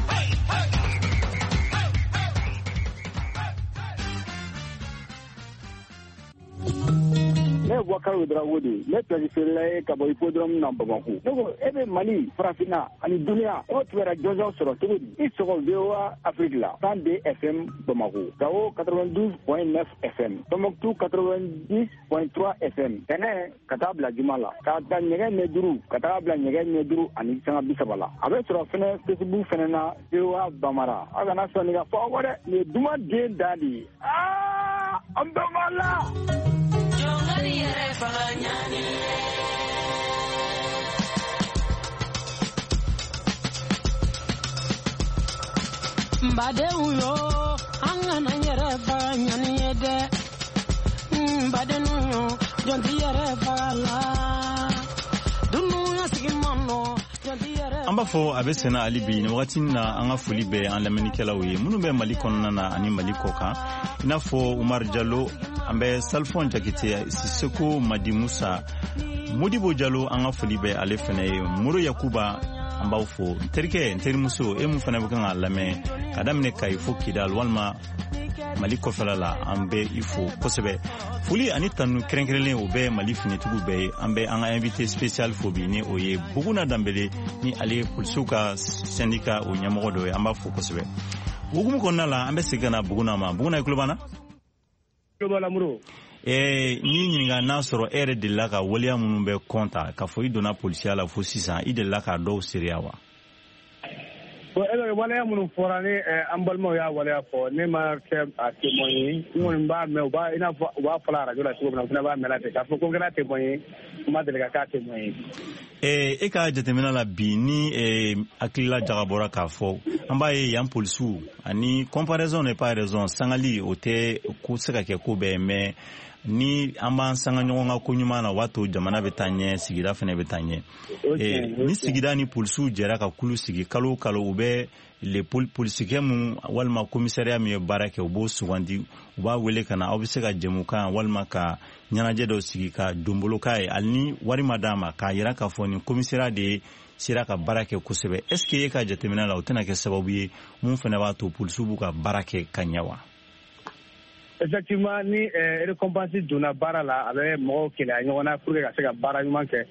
Ne Wakaro Drawodi, let us say Kabodrom number one. No, every Mali, Frafina, and Dunia, what were a Jojo Sorotudi, it's all Dewa Africa, Sunday F M Bamako, Gao ninety-two point nine F M, Tomoktu ninety point three F M, Tene, Katabla Jumala, Kata Nyegan Neduru, Katabla Nyegan Neduru, and Isanga Bisabala. Avesra Fene, Facebook Fenena, Dewa Bamara, Agana Sonia forward, the Duma Day Daddy. Ah, Ambamala! Mbade uyo angana nyere fa nyani yede mbade nuyo jonti yere fa la dunu yasigimono an b'a fɔ a bɛ sɛnɛ hali bi nin wagati na an ka foli bɛ an lamɛnnikɛlaw ye minnu bɛ Mali kɔnɔna na ani Mali kɔ kan i n'a fɔ Umar Jalo an bɛ Salfon Jakite Siseko Madi Musa Modibo Jalo an ka foli bɛ ale fana ye Moro Yakuba an b'aw fo n terikɛ n terimuso e mun fana bɛ kan ka lamɛn ka daminɛ Kayi fo Kidal walima Mali kɔfɛla la an bɛ i fo kosɛbɛ foli ani tanu kɛrɛnkɛrɛnlen o bɛ Mali finitigiw bɛɛ ye an bɛ an ka invité spécial fo bi ni o ye Buguna Danbele ni ale ye polisiw ka syndicat o ɲɛmɔgɔ dɔ ye an b'a fo kosɛbɛ hukumu kɔnɔna la an bɛ segin ka na Buguna ma Buguna i tulo b'an na ɛɛ n'i ɲininka n'a sɔrɔ e yɛrɛ delila ka waleya minnu bɛ kɔnta k'a fɔ i donna polisiya la fo sisan i delila k'a dɔw seereya wa bon e waleya minnu fɔra ni an balimaw y'a waleya fɔ ne ma kɛ a témoin ye n kɔni b'a mɛn u b'a i n'a fɔ u b'a fɔla radio la cogo min na n fana b'a mɛn ten k'a fɔ ko n kɛra témoin ye n ma deli ka k'a témoin ye ɛɛ e ka jateminɛ la bi ni ɛɛ hakilila jagabɔra k'a fɔ an b'a ye yan polisiw ani comparaison n'est pas raison sangali o tɛ ko se ka kɛ ko bɛɛ mais ni an b'an sanga ɲɔgɔn ka ko ɲuman na o b'a to jamana bɛ taa ɲɛ sigida fana bɛ taa ɲɛ ni sigida ni polisiw jɛra ka kulu sigi kalo o kalo u bɛ le polisikɛ mun walima commissariat min ye baara kɛ u b'o sugandi u b'a wele ka na aw bɛ se ka jɛmukan walima ka ɲɛnajɛ dɔw sigi ka donbolo k'a ye hali ni wari ma d'a ma k'a jira k'a fɔ nin commissariat de sera ka baara kɛ kosɛbɛ est ce que e ka jateminɛ la o tɛna kɛ sababu ye mun fana b'a to polisiw b'u ka baara kɛ ka ɲɛ wa effectivement ni récompense donna baara la a bɛ mɔgɔw kɛlɛ ɲɔgɔn na pour que ka se ka baara ɲuman kɛ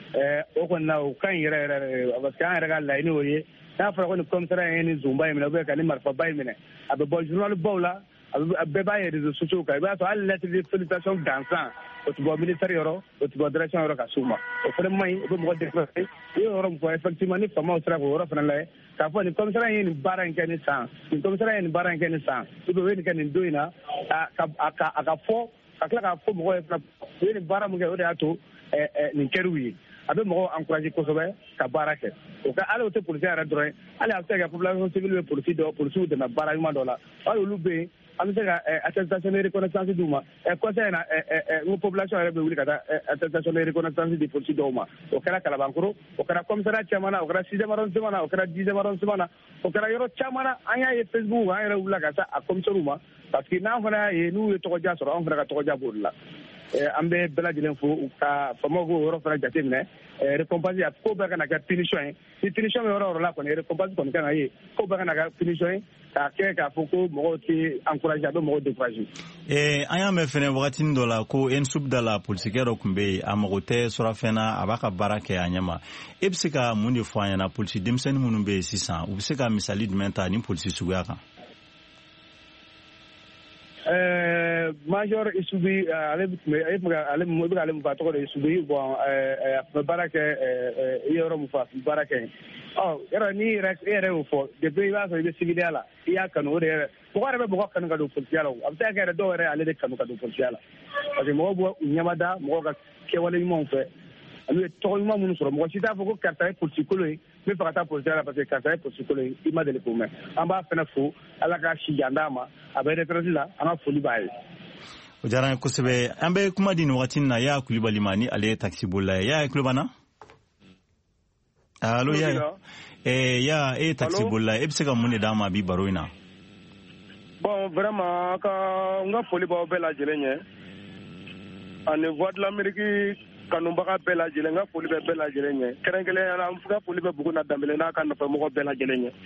o kɔni na o ka ɲi yɛrɛ yɛrɛ parce que an yɛrɛ ka laɲini o ye n'a fɔra ko ni commissariat ye ni zunba in minɛ ou bien ka ni marifaba in minɛ a bɛ bɔ journal baw la a bɛɛ b'a ye réseaux sociaux kan i b'a sɔrɔ hali lettre de félicitation gansan o tɛ bɔ ministère yɔrɔ o tɛ bɔ direction yɔrɔ ka s'u ma o fana man ɲi o bɛ mɔgɔ découragé i y'o yɔrɔ min fɔ effectivement ni faamaw sera k'o yɔrɔ fana lajɛ k'a fɔ nin commissariat ye nin baara in kɛ nin san nin commissariat ye nin baara in kɛ nin san ou bien o ye nin kɛ nin don in na a ka a ka a ka fɔ ka tila k'a fɔ mɔgɔw ye fana o ye nin baara min kɛ o de y'a to nin kɛr'u ye a bɛ mɔgɔw encouragé kosɛbɛ ka baara kɛ o ka hali o tɛ policier yɛrɛ dɔrɔn ye hali a bɛ se ka kɛ population civile bɛ polisi dɔ polisiw dɛmɛ baara ɲuman dɔ la hali olu bɛ yen an bɛ se ka attestation de reconnaissance d'u ma conseil na n ko population yɛrɛ bɛ wuli ka taa attestation de reconnaissance di polisi dɔw ma o kɛra Kalabankoro o kɛra commissariat caman na o kɛra sixième arrondissement na o kɛra dixième arrondissement na o kɛra yɔrɔ caman na an y'a ye Facebook an yɛrɛ wulila ka taa a commissaires ma parce que n'an fana y'a ye n'u ye tɔgɔdiya sɔrɔ an fana ka tɔgɔdiya b'o de la an bɛ bɛɛ lajɛlen fo ka faamaw k'o yɔrɔ fana jateminɛ récompense a ko bɛɛ kana kɛ punition ye ni punition bɛ yɔrɔ o yɔrɔ la kɔni récompense kɔni kan ka ye ko bɛɛ kana kɛ punition ye k'a kɛ k'a fɔ ko mɔgɔw tɛ encouragé a bɛ mɔgɔw découragé. an y'a mɛn fɛnɛ wagatinin dɔ la ko ensub da la polisikɛ dɔ tun bɛ yen a mago tɛ surafɛn na a b'a ka baara kɛ a ɲɛ ma e bɛ se ka mun de fɔ an ɲɛna polisi denmisɛnnin minnu bɛ yen sisan u bɛ se ka misali jumɛn ta ni polisi suguya kan. Major Isubi ale ale mo bɛ ale mun fɔ tɔgɔ de Isubi bon a tun bɛ baara kɛ i yɔrɔ mun fɔ a tun bɛ baara kɛ ɔ yɔrɔ ni yɛrɛ e yɛrɛ y'o fɔ depuis i b'a sɔrɔ i bɛ sigidenya la i y'a kanu o de yɛrɛ mɔgɔ yɛrɛ bɛ mɔgɔ kanu ka don polisiya la a bɛ se ka kɛ yɛrɛ dɔw yɛrɛ ale de kanu ka don polisiya la parce que mɔgɔw bɛ u ɲɛmada mɔgɔw ka kɛwale ɲumanw fɛ olu ye tɔgɔ ɲuman minnu sɔrɔ mɔgɔ si t'a fɔ ko karisa ye polisikolo ye n bɛ fɛ ka taa polisiya la parce que karisa ye polisikolo ye i ma deli k'o mɛn an b'a fana fo ala ka si jan d'a ma a bɛ retraite la an ka foli b'a ye. o diyara n ye kosɛbɛ an bɛ kuma di nin wagati na Yaya Kulibali ma ni ale ye taxi bolila ye Yaya kulo b'an na allo Yaya eh Yaya e ye taxi bolila e bɛ se ka mun de d'an ma bi baro in na. bon vraiment ka n ka foli b'aw bɛɛ lajɛlen ye ani voix de l'Amérique kanubaga bɛɛ lajɛlen n ka foli bɛ bɛɛ lajɛlen ye kɛrɛnkɛrɛnnenya la n ka foli bɛ Buguna Danbele n'a ka nɔfɛmɔgɔ bɛɛ lajɛlen ye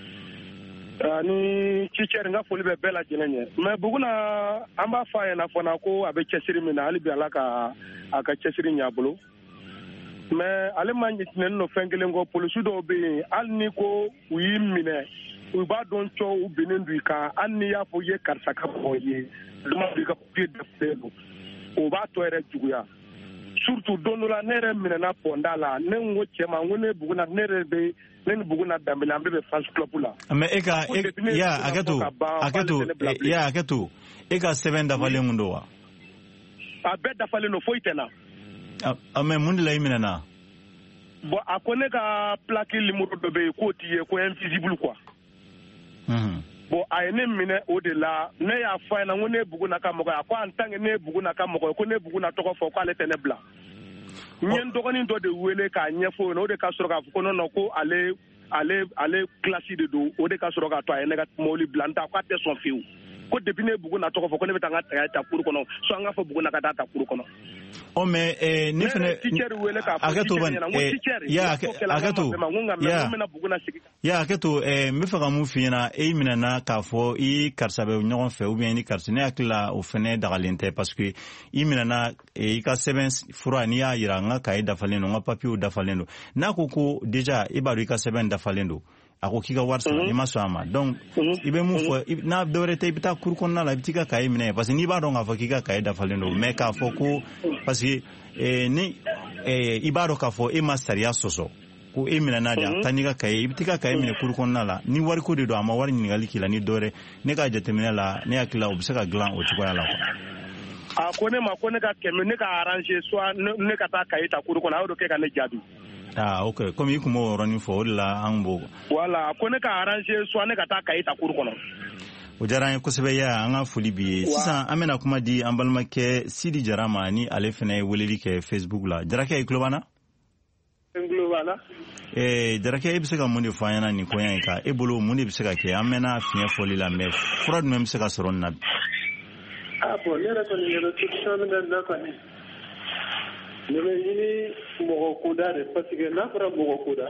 ani Cicɛri n ka foli bɛ bɛɛ lajɛlen ye mais Buguna an b'a fɔ a ɲɛna fana ko a bɛ cɛsiri min na hali bi ala ka a ka cɛsiri ɲ'a bolo mais ale ma ɲininen no fɛn kelen kɔ polisi dɔw bɛ yen hali ni ko u y'i minɛ u b'a dɔn cɔ u binnen do i kan hali ni y'a fɔ i ye karisa ka mɔgɔ ye dama i ka papier dafalen do o b'a tɔ yɛrɛ juguya surtout don dɔ la ne yɛrɛ minɛna pɔnda la ne ko cɛ ma ko ne Buguna ne yɛrɛ bɛ ne ni Buguna Dambele an bɛɛ bɛ fans club la mais e ka ya hakɛto hakɛto ya hakɛto e ka sɛbɛn dafalen mun do wa a bɛɛ dafalen do foyi tɛ na a mais mun de la i minɛna bon a ko ne ka plaque numéro dɔ bɛ yen k'o t'i ye ko invisible quoi bon a ye ne minɛ o de la ne y'a fɔ a ɲɛna ko ne Buguna ka mɔgɔ ye a ko en tant que ne Buguna ka mɔgɔ ye ko ne Buguna tɔgɔ fɔ k'ale tɛ ne bila n ye n dɔgɔnin dɔ de wele k'a ɲɛfɔ o ɲɛna o de ka sɔrɔ k'a fɔ ko non non ko ale ale ale classe de don o de ka sɔrɔ k'a to a ye ne ka mobili bila n ta k'a tɛ sɔn fiyewu ko depuis ne Buguna tɔgɔ fɔ ko ne bɛ taa n ka tagaya ta cour kɔnɔ soit an ka fɔ Buguna ka taa ta cour kɔnɔ. Oh mais eh ne fɛnɛ hakɛto ban ya hakɛto ya hakɛto eh n bɛ fɛ ka mun f'i ɲɛna e minɛna k'a fɔ i karisa bɛ ɲɔgɔn fɛ ou bien ni karisa ne hakili la o fɛnɛ dagalen tɛ parce que i minɛna i ka sɛbɛn fura n'i y'a yira n ka cahier dafalen do n ka papier dafalen do n'a ko ko déjà i b'a dɔn i ka sɛbɛn dafalen do a ko k'i ka wari sara i ma sɔn a ma donc i bɛ mun fɔ n'a dɔwɛrɛ tɛ i bɛ taa cour kɔnɔna la i bɛ t'i ka cahier minɛ parce que n'i b'a dɔn k'a fɔ k'i ka cahier dafalen do mais k'a fɔ ko parce que ni i b'a dɔn k'a fɔ e ma sariya sɔsɔ ko e minɛna de a taa n'i ka cahier i bɛ t'i ka cahier minɛ cour kɔnɔna la ni wari ko de don a ma wari ɲininkali k'i la ni dɔwɛrɛ ne ka jateminɛ la ne hakili la o bɛ se ka dilan o cogoya la quoi. a ko ne ma ko ne ka kɛmɛ ne ka arranger soit ne ka taa cahier ta cour kɔnɔ a y'o de kɛ ka ne jaabi. Ah ok comme i kun b'o yɔrɔnin fɔ o de la an b'o. Voilà ko ne ka arranger soit ne ka taa cahier ta cour kɔnɔ. O diyara an ye kosɛbɛ ya an ka foli b'i ye sisan an bɛna kuma di an balimakɛ Sidi Jara ma ni ale fɛnɛ ye weleli kɛ Facebook la Jarakɛ i tulo b'an na. n tulo b'a la. Eh Jarakɛ e bɛ se ka mun de fɔ an ɲɛna nin koɲɛ in kan e bolo mun de bɛ se ka kɛ an mɛnna fiɲɛ fɔli la mais fura jumɛn bɛ se ka sɔrɔ nin na. ah bon ne yɛrɛ kɔni yɛrɛ solution bɛ na kɔni. ne bɛ ɲini mɔgɔ koda de parce que n'a fɔra mɔgɔ koda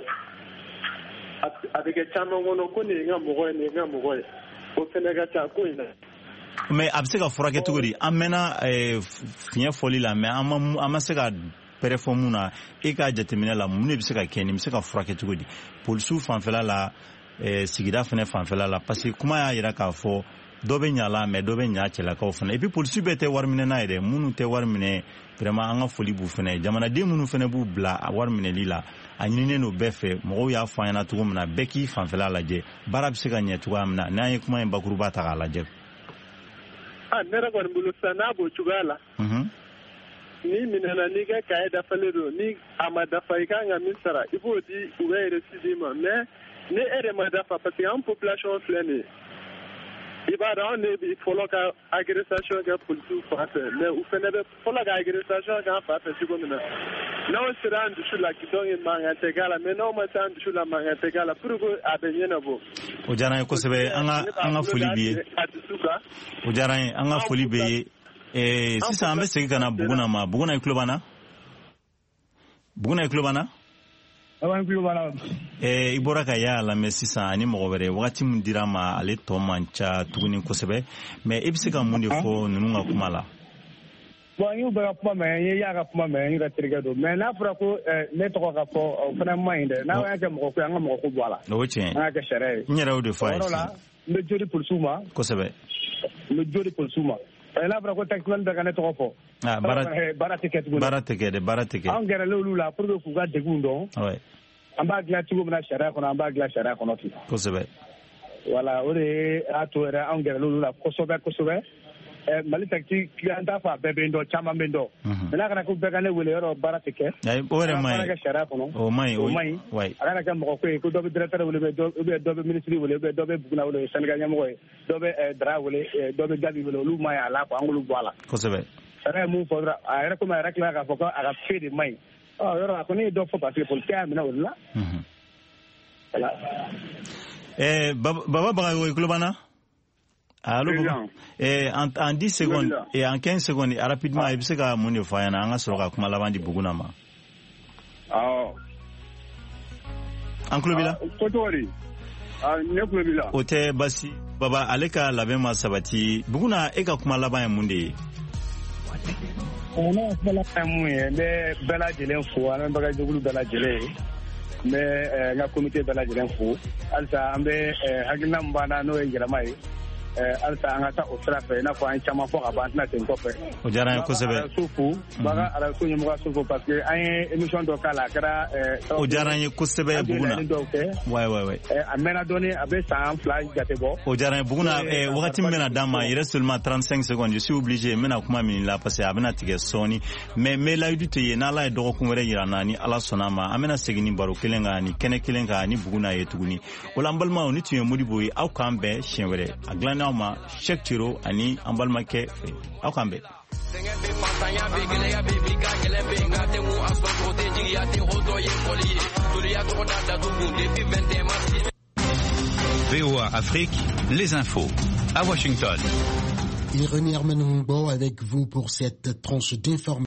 a bɛ kɛ caman kɔnɔ ko nin ye n ka mɔgɔ ye nin ye n ka mɔgɔ ye o fɛnɛ ka ca ko in na. mais a bɛ se ka furakɛ cogo di an mɛnna fiɲɛ fɔli la mais an ma an ma se ka pɛrɛ fɔ mun na e ka jateminɛ la mun de bɛ se ka kɛ nin bɛ se ka furakɛ cogo di polisiw fanfɛla la sigida fɛnɛ fanfɛla la parce que kuma y'a jira k'a fɔ dɔ bɛ ɲa la mais dɔ bɛ ɲa cɛlakaw fana et puis polisi bɛɛ tɛ wari minɛ n'a ye dɛ minnu tɛ wari minɛ vraiment an ka foli b'u fana jamanaden minnu fana b'u bila a wari minɛli la a ɲininen don bɛɛ fɛ mɔgɔw y'a fɔ an ɲɛna cogo min na bɛɛ k'i fanfɛla lajɛ baara bɛ se ka ɲɛ cogoya min na n'an ye kuma in bakuruba ta k'a lajɛ. ah ne yɛrɛ kɔni bolo sisan n'a b'o cogoya la. n'i minɛna n'i ka cahier dafalen don ni a ma dafa i kan ka min sara i b'o di u bɛ reçu d'i ma mais ni e de ma dafa parce que an population filɛ nin ye. i b'a dɔn anw de bi fɔlɔ ka agressation kɛ polisiw fan fɛ mais u fɛnɛ bɛ fɔlɔ ka agressation kɛ an fan fɛ cogo min na n'aw sera an dusu la donc mankan tɛ k'a la mais n'aw ma se an dusu la mankan tɛ k'a la pour que a bɛ ɲɛnabɔ. o diyara n ye kosɛbɛ an ka an ka foli b'i ye o diyara n ye an ka foli b'i ye ɛɛ sisan an bɛ segin ka na Buguna ma Buguna i tulo b'an na Buguna i tulo b'an na. Eh, i bɔra ka y'a lamɛn sisan ani mɔgɔ wɛrɛ wagati min dira ma ale tɔ man ca tuguni kosɛbɛ mais i bɛ se ka mun de fɔ ninnu ka kuma la. bon n y'u bɛɛ ka kuma mɛn n ye y'a ka kuma mɛn n y'u ka terikɛ don mais n'a fɔra ko ne tɔgɔ ka fɔ o fana man ɲi dɛ n'a y'a kɛ mɔgɔ ko ye an ka mɔgɔ ko bɔ a la. o tiɲɛ an y'a kɛ sariya ye. n yɛrɛ y'o de fɔ a ye sisan. o yɔrɔ la n bɛ jodi polisiw ma. kosɛbɛ. n bɛ jodi polisiw ma. n'a fɔra ko taximani bɛ ka ne tɔgɔ fɔ. ah baara baara tɛ kɛ tuguni. baara tɛ kɛ dɛ baara tɛ kɛ. anw gɛrɛla olu la pour que k'u ka degun dɔn. an b'a dilan cogo min na sariya kɔnɔ an b'a dilan sariya kɔnɔ ten. kosɛbɛ. voilà o de ye a to yɛrɛ anw gɛrɛla olu la kosɛbɛ kosɛbɛ ɛ mali taxi an t'a fɔ a bɛɛ bɛ n dɔn caman bɛ n dɔn. mais n'a kana ko bɛɛ ka ne wele yɔrɔ baara tɛ kɛ. ayi o yɛrɛ man ɲi. a kana kɛ sariya kɔnɔ. o man ɲi o man ɲi. a kana kɛ mɔgɔ ko ye ko dɔ bɛ directeur wele dɔ bɛ ministre wele dɔ bɛ Buguna wele syndicat ɲɛmɔgɔ ye dɔ bɛ Dara wele dɔ bɛ Gabi wele olu man ɲi a la quoi an k'olu bɔ a la. kosɛbɛ. sariya ye mun fɔ dɔrɔn a yɛrɛ komi a yɛrɛ tilala k'a fɔ ko a ka fait de man ɲi ɔ yɔrɔ a kɔni ye dɔ fɔ parce que policier y'a minɛ o de la. Voilà. Eh, Baba Bagayogo i tulo b'an na. Allo Baba. Eh, en, en dix secondes et en quinze secondes rapidement i bɛ se ka mun de fɔ an ɲɛna an ka sɔrɔ ka kuma laban di Buguna ma. awɔ. an tulo b'i la. ko tɔgɔ di. ne tulo b'i la. o tɛ basi Baba ale ka labɛn ma sabati Buguna e ka kuma laban ye mun de ye. On a fait la famille, mais Bella Jelenfo, un bagage de Bella Jelé, mais la comité Bella Jelenfo, Alsa, Ambe, Haginam Banano et Yalamai. Alsa an ka taa o sira fɛ i n'a fɔ an caman fɔ ka ban an tɛna segin kɔfɛ. O diyara n ye kosɛbɛ. Araso fo baga araso ɲɛmɔgɔ so fo parce que an ye émission dɔ k'a la a kɛra. O diyara n ye kosɛbɛ Buguna. wayi wayi wayi. A mɛnna dɔɔni a bɛ san fila jate bɔ. O diyara n ye Buguna wagati min bɛna d'an ma il reste seulement trente-cinq secondes je suis obligé n bɛna kuma min la parce que a bɛna tigɛ sɔɔni mais n bɛ layidu tɛ yen n'Ala ye dɔgɔkun wɛrɛ yira n na ni Ala sɔnna a ma an bɛna segin ni baro kelen kan ni kɛnɛ kelen kan ni Buguna ye tuguni o la n balimaw ni tun ye Modibo ye aw k'an bɛn siɲɛ wɛrɛ a dilannen aw ma Cheikh Tiro ani an balimakɛ fɛ aw k'an bɛn. V O A Afrique, les infos à Washington. Et René Armenongo avec vous pour cette tranche d'information.